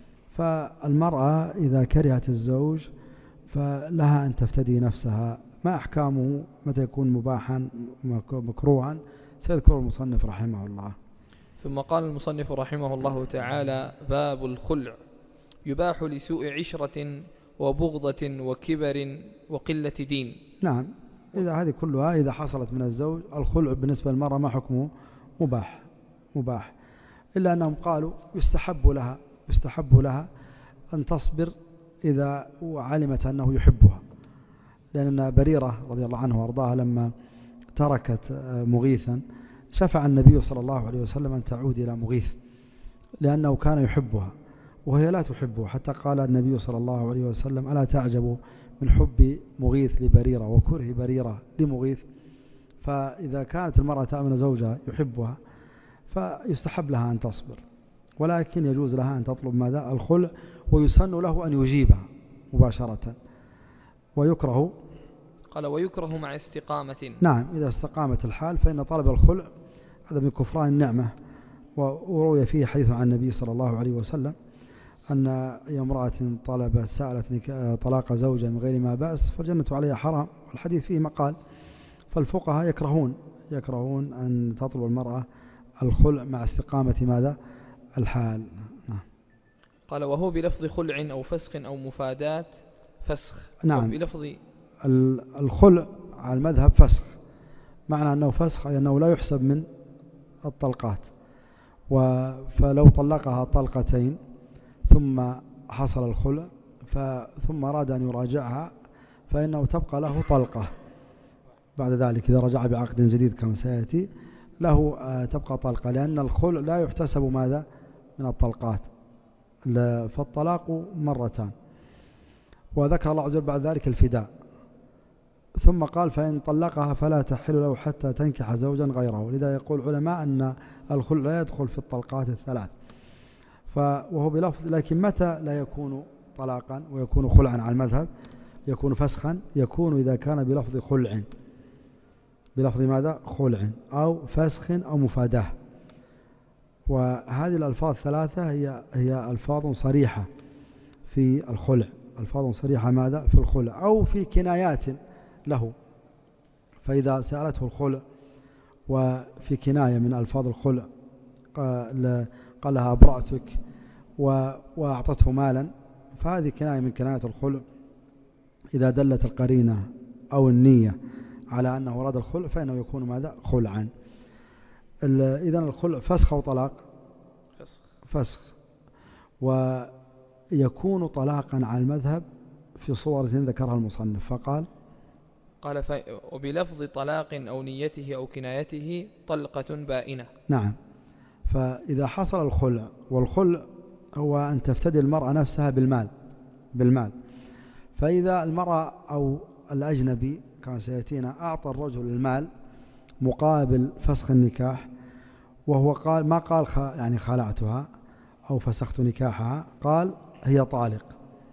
فالمرأة إذا كرهت الزوج فلها أن تفتدي نفسها. ما أحكامه متى يكون مباحا مكروها سيذكر المصنف رحمه الله. ثم قال المصنف رحمه الله تعالى: باب الخلع. يباح لسوء عشرة وبغضة وكبر وقلة دين. نعم، إذا هذه كلها إذا حصلت من الزوج، الخلع بالنسبة للمرأة ما حكمه؟ مباح، إلا أنهم قالوا يستحب لها أن تصبر إذا علمت أنه يحبها، لأن بريرة رضي الله عنه وارضاها لما تركت مغيثا شفع النبي صلى الله عليه وسلم أن تعود إلى مغيث، لأنه كان يحبها وهي لا تحبه، حتى قال النبي صلى الله عليه وسلم ألا تعجب من حب مغيث لبريرة وكره بريرة لمغيث. فإذا كانت المرأة تأمن زوجها يحبها فيستحب لها أن تصبر، ولكن يجوز لها أن تطلب ماذا؟ الخلع، ويسن له أن يجيبها مباشرة. ويكره، قال ويكره مع استقامة. نعم، إذا استقامت الحال فإن طلب الخلع هذا من كفران النعمة. وروي فيه حديث عن النبي صلى الله عليه وسلم أن امرأة سألت طلاق زوجها من غير ما بأس فالجنة عليها حرام، والحديث فيه مقال. فالفقهاء يكرهون أن تطلب المرأة الخلع مع استقامة ماذا؟ الحال. قال وهو بلفظ خلع أو فسخ أو مفادات فسخ. نعم، بلفظ الخلع على المذهب فسخ، معنى أنه فسخ أي أنه لا يحسب من الطلقات. فلو طلقها طلقتين ثم حصل الخلع ثم أراد أن يراجعها فإنه تبقى له طلقة بعد ذلك، إذا رجع بعقد جديد كما سيأتي له تبقى طلقة، لأن الخلع لا يحتسب ماذا؟ من الطلقات، فالطلاق مرتان. وذكر الله عز وجل بعد ذلك الفداء، ثم قال فإن طلقها فلا تحل له حتى تنكح زوجا غيره. لذا يقول العلماء أن الخلع لا يدخل في الطلقات الثلاث، وهو بلفظ. لكن متى لا يكون طلاقا ويكون خلعا على المذهب؟ يكون فسخا، يكون إذا كان بلفظ خلع، بلفظ ماذا؟ خلع أو فسخ أو مفاداه. وهذه الألفاظ ثلاثة هي ألفاظ صريحة في الخلع، ألفاظ صريحة ماذا؟ في الخلع أو في كنايات له. فإذا سألته الخلع وفي كناية من ألفاظ الخلع قال لها أبرأتك وأعطته مالا، فهذه كناية من كنايات الخلع. إذا دلت القرينة أو النية على أنه أراد الخلع فإنه يكون ماذا؟ خلعا. إذن الخلع فسخ أو طلاق؟ فسخ. ويكون طلاقا على المذهب في صور ذكرها المصنف، فقال وبلفظ طلاق أو نيته أو كنايته طلقة بائنة. نعم، فإذا حصل الخلع، والخلع هو أن تفتدي المرأة نفسها بالمال. فإذا المرأة أو الأجنبي كان سيأتينا أعطى الرجل المال مقابل فسخ النكاح، وهو قال ما قال يعني خلعتها أو فسخت نكاحها، قال هي طالق،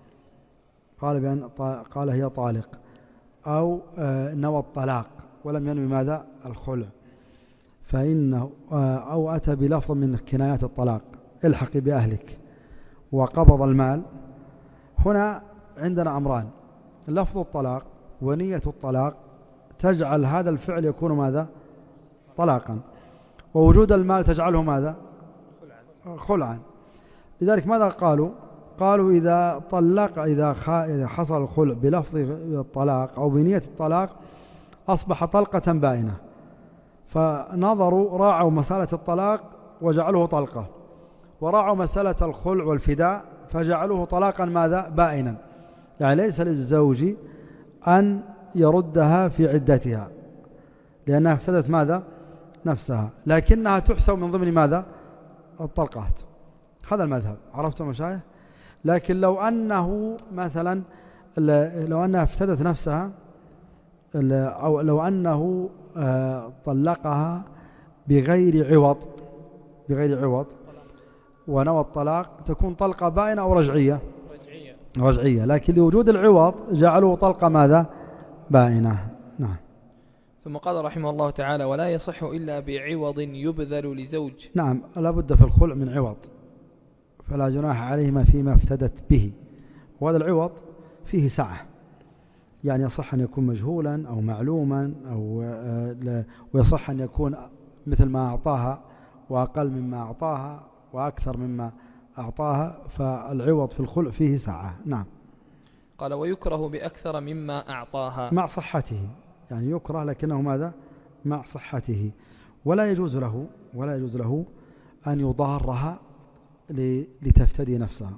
قال هي طالق، أو نوى الطلاق ولم ينوي ماذا؟ الخلع. فإنه أو أتى بلفظ من كنايات الطلاق الحق بأهلك وقبض المال. هنا عندنا أمران: لفظ الطلاق ونية الطلاق تجعل هذا الفعل يكون ماذا؟ طلاقا. ووجود المال تجعله ماذا؟ خلعا. لذلك ماذا قالوا إذا طلق إذا حصل الخلع بلفظ الطلاق أو بنية الطلاق أصبح طلقة بائنة. فنظروا راعوا مسألة الطلاق وجعلوه طلقة، وراعوا مسألة الخلع والفداء فجعلوه طلاقا ماذا؟ بائنا. يعني ليس للزوج أن يردها في عدتها لأنها افسدت ماذا؟ نفسها، لكنها تحسب من ضمن ماذا؟ الطلقات. هذا المذهب. عرفتم مشايخ؟ لكن لو أنه مثلا لو أنها افتدت نفسها أو لو أنه طلقها بغير عوض ونوى الطلاق تكون طلقة بائنة أو رجعية. لكن لوجود العوض جعلوا طلقة ماذا؟ بائنة. نعم. ثم قال رحمه الله تعالى: ولا يصح إلا بعوض يبذل لزوج. نعم، لا بد في الخلع من عوض، فلا جناح عليهما فيما افتدت به. وهذا العوض فيه سعة، يعني يصح أن يكون مجهولا أو معلوما ويصح أن يكون مثل ما أعطاها وأقل مما أعطاها وأكثر مما أعطاها. فالعوض في الخلع فيه سعة. نعم. قال: ويكره بأكثر مما أعطاها مع صحته، يعني يكره لكنه ماذا؟ مع صحته. ولا يجوز له أن يضارها لتفتدي نفسها،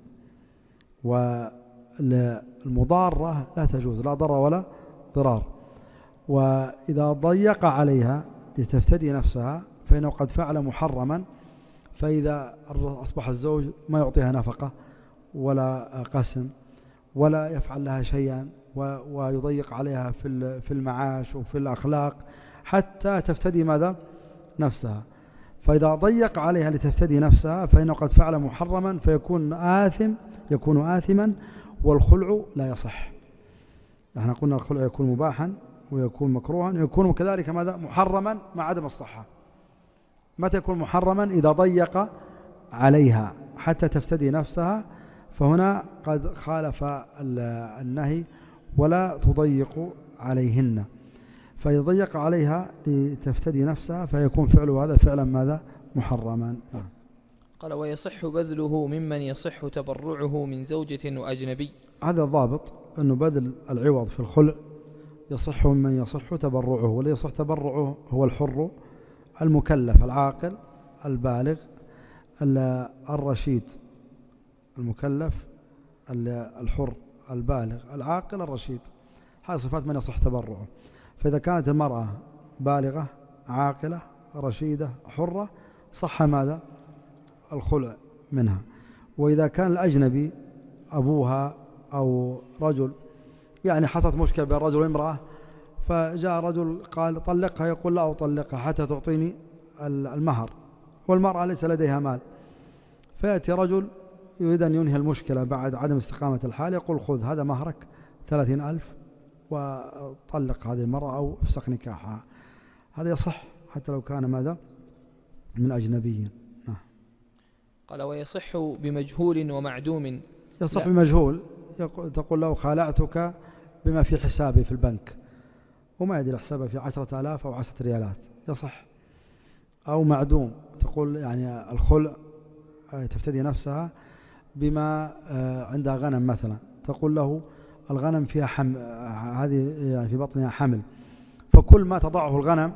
والمضارة لا تجوز، لا ضرر ولا ضرار. وإذا ضيق عليها لتفتدي نفسها فإنه قد فعل محرما. فإذا أصبح الزوج ما يعطيها نفقة ولا قسم ولا يفعل لها شيئا ويضيق عليها في المعاش وفي الأخلاق حتى تفتدي ماذا؟ نفسها. فإذا ضيق عليها لتفتدي نفسها فإنه قد فعل محرما يكون آثما، والخلع لا يصح. نحن قلنا الخلع يكون مباحا ويكون مكروها ويكون كذلك ماذا؟ محرما مع عدم الصحة. متى يكون محرما؟ إذا ضيق عليها حتى تفتدي نفسها، فهنا قد خالف النهي ولا تضيق عليهن. فإذا ضيق عليها لتفتدي نفسها فيكون فعله هذا فعلا ماذا؟ محرما. قال: ويصح بذله ممن يصح تبرعه من زوجة وأجنبي. هذا الضابط، أنه بذل العوض في الخلع يصح ممن يصح تبرعه، والذي يصح تبرعه هو الحر المكلف العاقل البالغ الرشيد. المكلف الحر البالغ العاقل الرشيد، هذه صفات من يصح تبرعه. فإذا كانت المرأة بالغة عاقلة رشيدة حرة صح ماذا؟ الخلع منها. وإذا كان الأجنبي أبوها أو رجل، يعني حصلت مشكلة بين رجل وامرأة فجاء رجل قال طلقها، يقول لا أطلقها حتى تعطيني المهر، والمرأة ليس لديها مال، فيأتي رجل يريد أن ينهي المشكلة بعد عدم استقامة الحال، يقول خذ هذا مهرك 30,000 وطلق هذه المرأة أو افسخ نكاحها. هذا يصح حتى لو كان ماذا؟ من أجنبي. قال: ويصح بمجهول ومعدوم. يصح بمجهول، تقول له خالعتك بما في حسابي في البنك وما يدري حسابه في 10,000 أو 10 ريالات، يصح. أو معدوم، تقول يعني الخلع تفتدي نفسها بما عندها غنم مثلا، تقول له الغنم فيها هذه يعني في بطنها حمل، فكل ما تضعه الغنم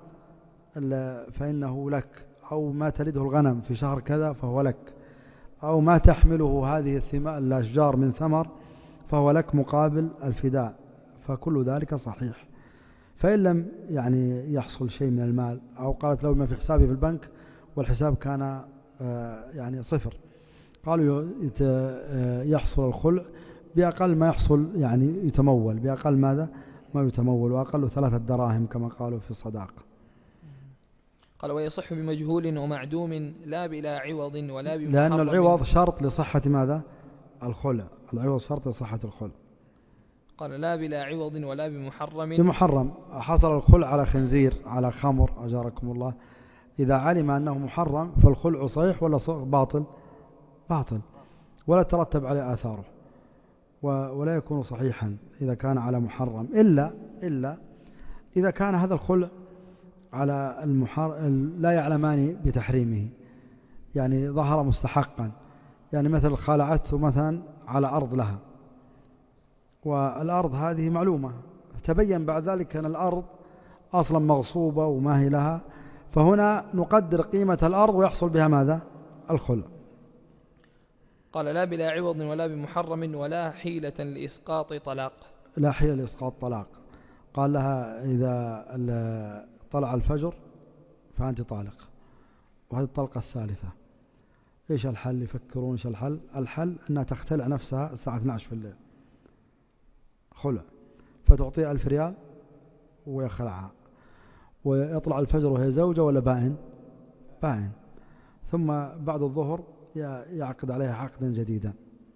فإنه لك، أو ما تلده الغنم في شهر كذا فهو لك، أو ما تحمله هذه الأشجار من ثمر فهو لك مقابل الفداء، فكل ذلك صحيح. فإن لم يعني يحصل شيء من المال، أو قالت له ما في حسابي في البنك والحساب كان يعني صفر، قالوا يحصل الخلع بأقل ما يحصل، يعني يتمول بأقل ماذا؟ ما يتمول، وأقل 3 دراهم كما قالوا في الصداقة. قال: ويصح بمجهول ومعدوم لا بلا عوض ولا بمحرم. لأن العوض شرط لصحة ماذا؟ الخلع. العوض شرط لصحة الخلع. قال: لا بلا عوض ولا بمحرم. بمحرم، حصل الخلع على خنزير، على خمر، أجاركم الله، إذا علم أنه محرم فالخلع صحيح ولا باطل؟ باطل، ولا ترتب عليه آثاره، ولا يكون صحيحا إذا كان على محرم، إلا إذا كان هذا الخلع على لا يعلمان بتحريمه، يعني ظهر مستحقا، يعني مثل خالعته مثلا على أرض لها، والأرض هذه معلومة، تبين بعد ذلك أن الأرض أصلا مغصوبة وما هي لها، فهنا نقدر قيمة الأرض ويحصل بها ماذا؟ الخلع. قال لا بلا عوض ولا بمحرم ولا حيلة لإسقاط طلاق. لا حيلة لإسقاط طلاق. قال لها إذا طلع الفجر فأنت طالق، وهذه الطلقة الثالثة. إيش الحل؟ يفكرون إيش الحل؟ الحل أنها تختلع نفسها الساعة 12 في الليل خلع، فتعطيها 1000 ريال ويخلعها، ويطلع الفجر وهي زوجة ولا بائن؟ بائن. ثم بعد الظهر يعقد عليها عقدا جديدا.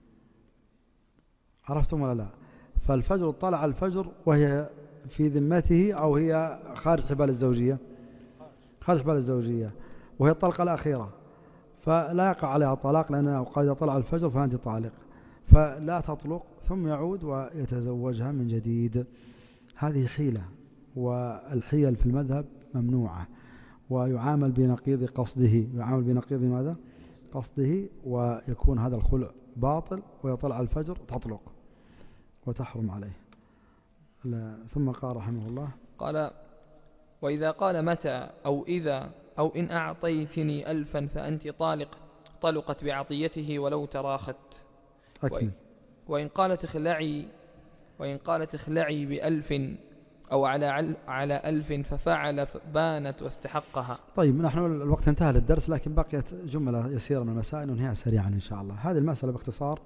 عرفتم ولا لا؟ فالفجر طلع الفجر وهي في ذمته أو هي خارج حبال الزوجية، خارج حبال الزوجية، وهي الطلقة الأخيرة، فلا يقع عليها طلاق، لأنه قال إذا طلع الفجر فأنت طالق، فلا تطلق، ثم يعود ويتزوجها من جديد. هذه حيلة، والحيل في المذهب ممنوعة، ويعامل بنقيض قصده. يعامل بنقيض ماذا؟ قصده، ويكون هذا الخلع باطل، ويطلع الفجر تطلق وتحرم عليه. ثم قال رحمه الله: قال: وإذا قال متى أو إذا أو إن أعطيتني 1000 فأنت طالق، طلقت بعطيته ولو تراخت. وإن قالت اخلعي ب1000 أو على 1000 ففعل بانت واستحقها. طيب، نحن الوقت انتهى للدرس، لكن بقيت جملة يسيرة من المسائل ونهاية سريعا إن شاء الله. هذه المسألة باختصار: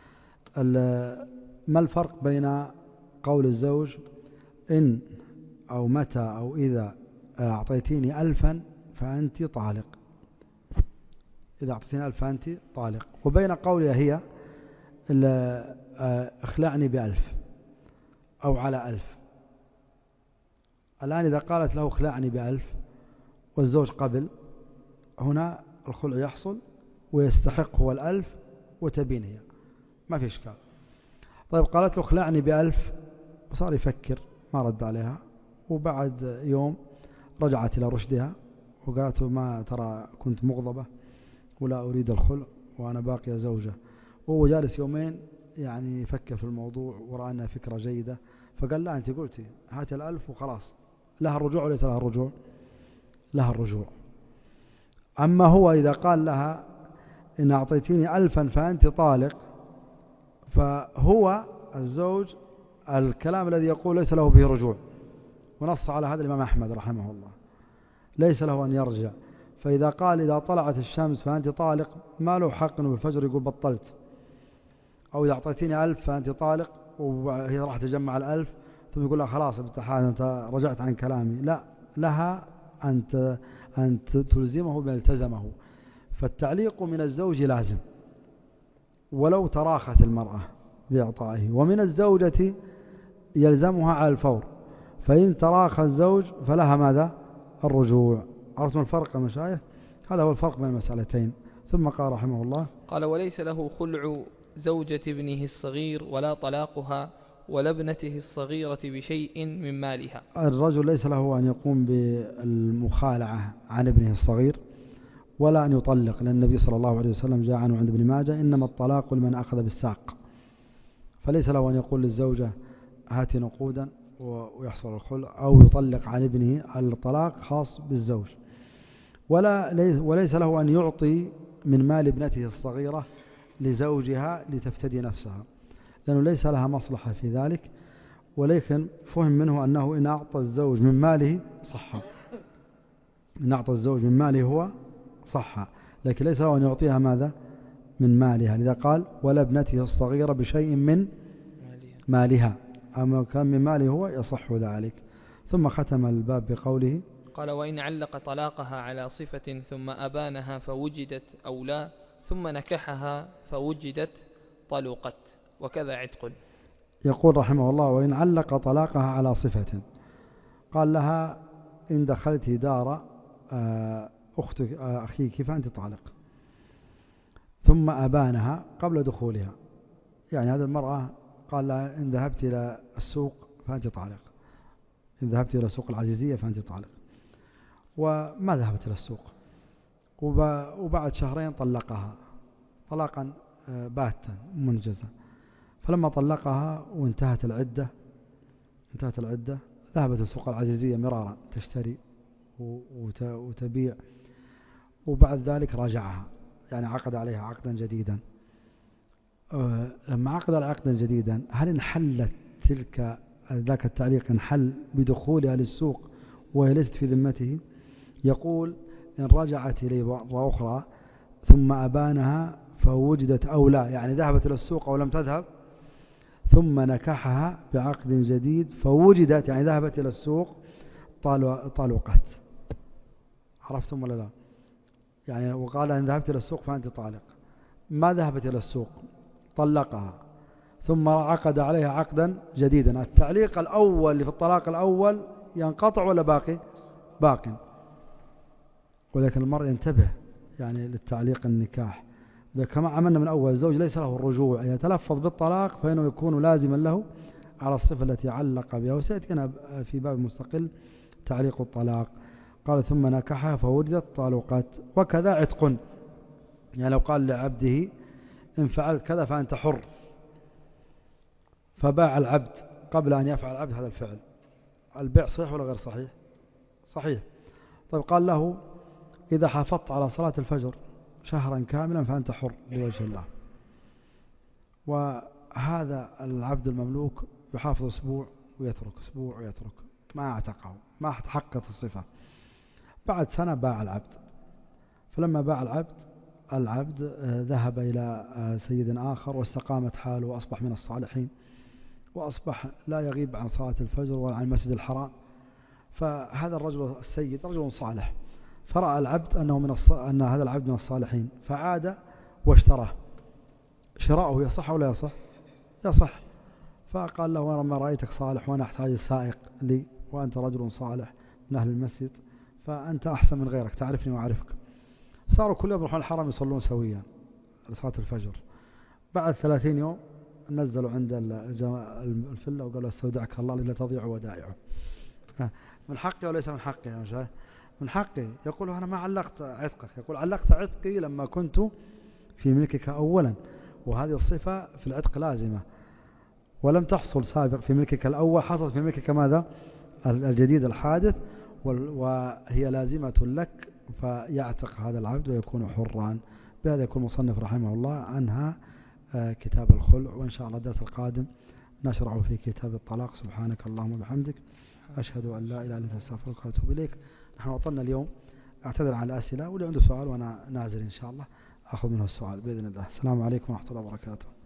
ما الفرق بين قول الزوج إن أو متى أو إذا أعطيتيني 1000 فأنت طالق، إذا أعطيتيني 1000 فأنت طالق، وبين قولها هي اخلعني ب1000 أو على 1000. الآن إذا قالت له اخلعني ب1000 والزوج قبل، هنا الخلع يحصل ويستحق هو 1000 وتبين هي، ما في إشكال. طيب، قالت له اخلعني ب1000 وصار يفكر، ما رد عليها، وبعد يوم رجعت إلى رشدها وقالت ما ترى كنت مغضبة ولا أريد الخلع وأنا باقية زوجة، وهو جالس يومين يعني يفكر في الموضوع ورأى أنها فكرة جيدة، فقال لا، أنت قلتي هات 1000 وخلاص، لها الرجوع وليس لها الرجوع؟ لها الرجوع. أما هو إذا قال لها إن أعطيتيني 1000 فأنت طالق، فهو الزوج الكلام الذي يقول ليس له به رجوع، ونص على هذا الإمام أحمد رحمه الله، ليس له أن يرجع. فإذا قال إذا طلعت الشمس فأنت طالق، ما له حق أنه بالفجر يقول بطلت، أو إذا أعطيتيني 1000 فأنت طالق، وهي راح تجمع 1000 ثم يقول لها خلاص أنت رجعت عن كلامي. لا، لها أن تلزمه بما التزمه. فالتعليق من الزوج لازم ولو تراخت المرأة بإعطائه، ومن الزوجة يلزمها على الفور، فإن تراخى الزوج فلها ماذا؟ الرجوع. عرفتم الفرق يا مشايخ؟ هذا هو الفرق بين المسألتين. ثم قال رحمه الله: قال: وليس له خلع زوجة ابنه الصغير ولا طلاقها ولا ابنته الصغيرة بشيء من مالها. الرجل ليس له أن يقوم بالمخالعة عن ابنه الصغير ولا أن يطلق، لأن النبي صلى الله عليه وسلم جاء عنه عند ابن ماجه: إنما الطلاق لمن أخذ بالساق. فليس له أن يقول للزوجة هاتي نقودا ويحصل الخلع، أو يطلق عن ابنه. الطلاق خاص بالزوج. وليس له أن يعطي من مال ابنته الصغيرة لزوجها لتفتدي نفسها، لأنه ليس لها مصلحة في ذلك. ولكن فهم منه أنه إن أعطى الزوج من ماله صح، إن أعطى الزوج من ماله هو صح، لكن ليس له أن يعطيها ماذا؟ من مالها. لذا قال: ولا ابنته الصغيرة بشيء من مالها. أما كان من ماله هو يصح ذلك. ثم ختم الباب بقوله: قال: وإن علق طلاقها على صفة ثم أبانها فوجدت أو لا، ثم نكحها فوجدت، طلقت، وكذا عتق. يقول رحمه الله: وإن علق طلاقها على صفة، قال لها إن دخلت دار أخت أخيك فأنت طالق. ثم أبانها قبل دخولها، يعني هذه المرأة قال لها إن ذهبت إلى السوق فأنت طالق، إن ذهبت إلى سوق العزيزية فأنت طالق، وما ذهبت إلى السوق، وبعد شهرين طلقها طلاقا باتا منجزا. فلما طلقها وانتهت العدة ذهبت لسوق العزيزية مرارا تشتري وتبيع، وبعد ذلك راجعها، يعني عقد عليها عقدا جديدا. لما عقد على عقدا جديدا هل انحلت ذاك التعليق انحل بدخولها للسوق وهي ليست في ذمته؟ يقول إن رجعت إليه مرة أخرى ثم أبانها فوجدت أو لا، يعني ذهبت إلى السوق أو لم تذهب، ثم نكحها بعقد جديد فوجدت، يعني ذهبت إلى السوق طالقت. عرفتم ولا لا؟ يعني وقال إن ذهبت إلى السوق فأنت طالق، ما ذهبت إلى السوق طلقها ثم عقد عليها عقدا جديدا. التعليق الأول اللي في الطلاق الأول ينقطع ولا باقي؟ ولكن المرء ينتبه يعني للتعليق النكاح، كما عملنا من أول، الزوج ليس له الرجوع، إذا تلفظ بالطلاق فإنه يكون لازما له على الصفة التي علق بها، وسيأتينا في باب مستقل تعليق الطلاق. قال ثم نكحها فوجدت طالقت. وكذا عتق، يعني لو قال لعبده إن فعلت كذا فأنت حر، فباع العبد قبل أن يفعل العبد هذا الفعل، البيع صحيح ولا غير صحيح؟ صحيح. طيب قال له إذا حافظت على صلاة الفجر شهرا كاملا فأنت حر لوجه الله. وهذا العبد المملوك يحافظ أسبوع ويترك، ما اعتقه، ما تحققت الصفة. بعد سنة باع العبد، فلما باع العبد ذهب إلى سيد آخر واستقامت حاله وأصبح من الصالحين، وأصبح لا يغيب عن صلاة الفجر ولا عن المسجد الحرام. فهذا الرجل السيد رجل صالح، فرأى العبد أن هذا العبد من الصالحين، فعاد واشتراه. شراؤه يصح أو لا يصح؟ يصح. فقال له أنا ما رأيتك صالح وأنا أحتاج سائق لي، وأنت رجل صالح من أهل المسجد، فأنت أحسن من غيرك، تعرفني وأعرفك. صاروا كل يوم يروحون الحرم يصلون سويا لصلاة الفجر. بعد 30 يوم نزلوا عند الفلة وقالوا استودعك الله لا تضيع ودائعه. من حقي وليس من حقي يا مشايخ؟ من حقي. يقول أنا ما علقت عتقك، يقول علقت عتقي لما كنت في ملكك أولا، وهذه الصفة في العتق لازمة، ولم تحصل سابق في ملكك الأول، حصلت في ملكك ماذا؟ الجديد الحادث، وهي لازمة لك، فيعتق هذا العبد ويكون حرا. بهذا يكون المصنف رحمه الله أنهى كتاب الخلع، وإن شاء الله الدرس القادم نشرع في كتاب الطلاق. سبحانك اللهم وبحمدك، أشهد أن لا إله إلا أنت أستغفرك وأتوب إليك. نحن وصلنا اليوم، أعتذر عن الأسئلة، واللي عنده سؤال وأنا نازل إن شاء الله أخذ منه السؤال بإذن الله. السلام عليكم ورحمة الله وبركاته.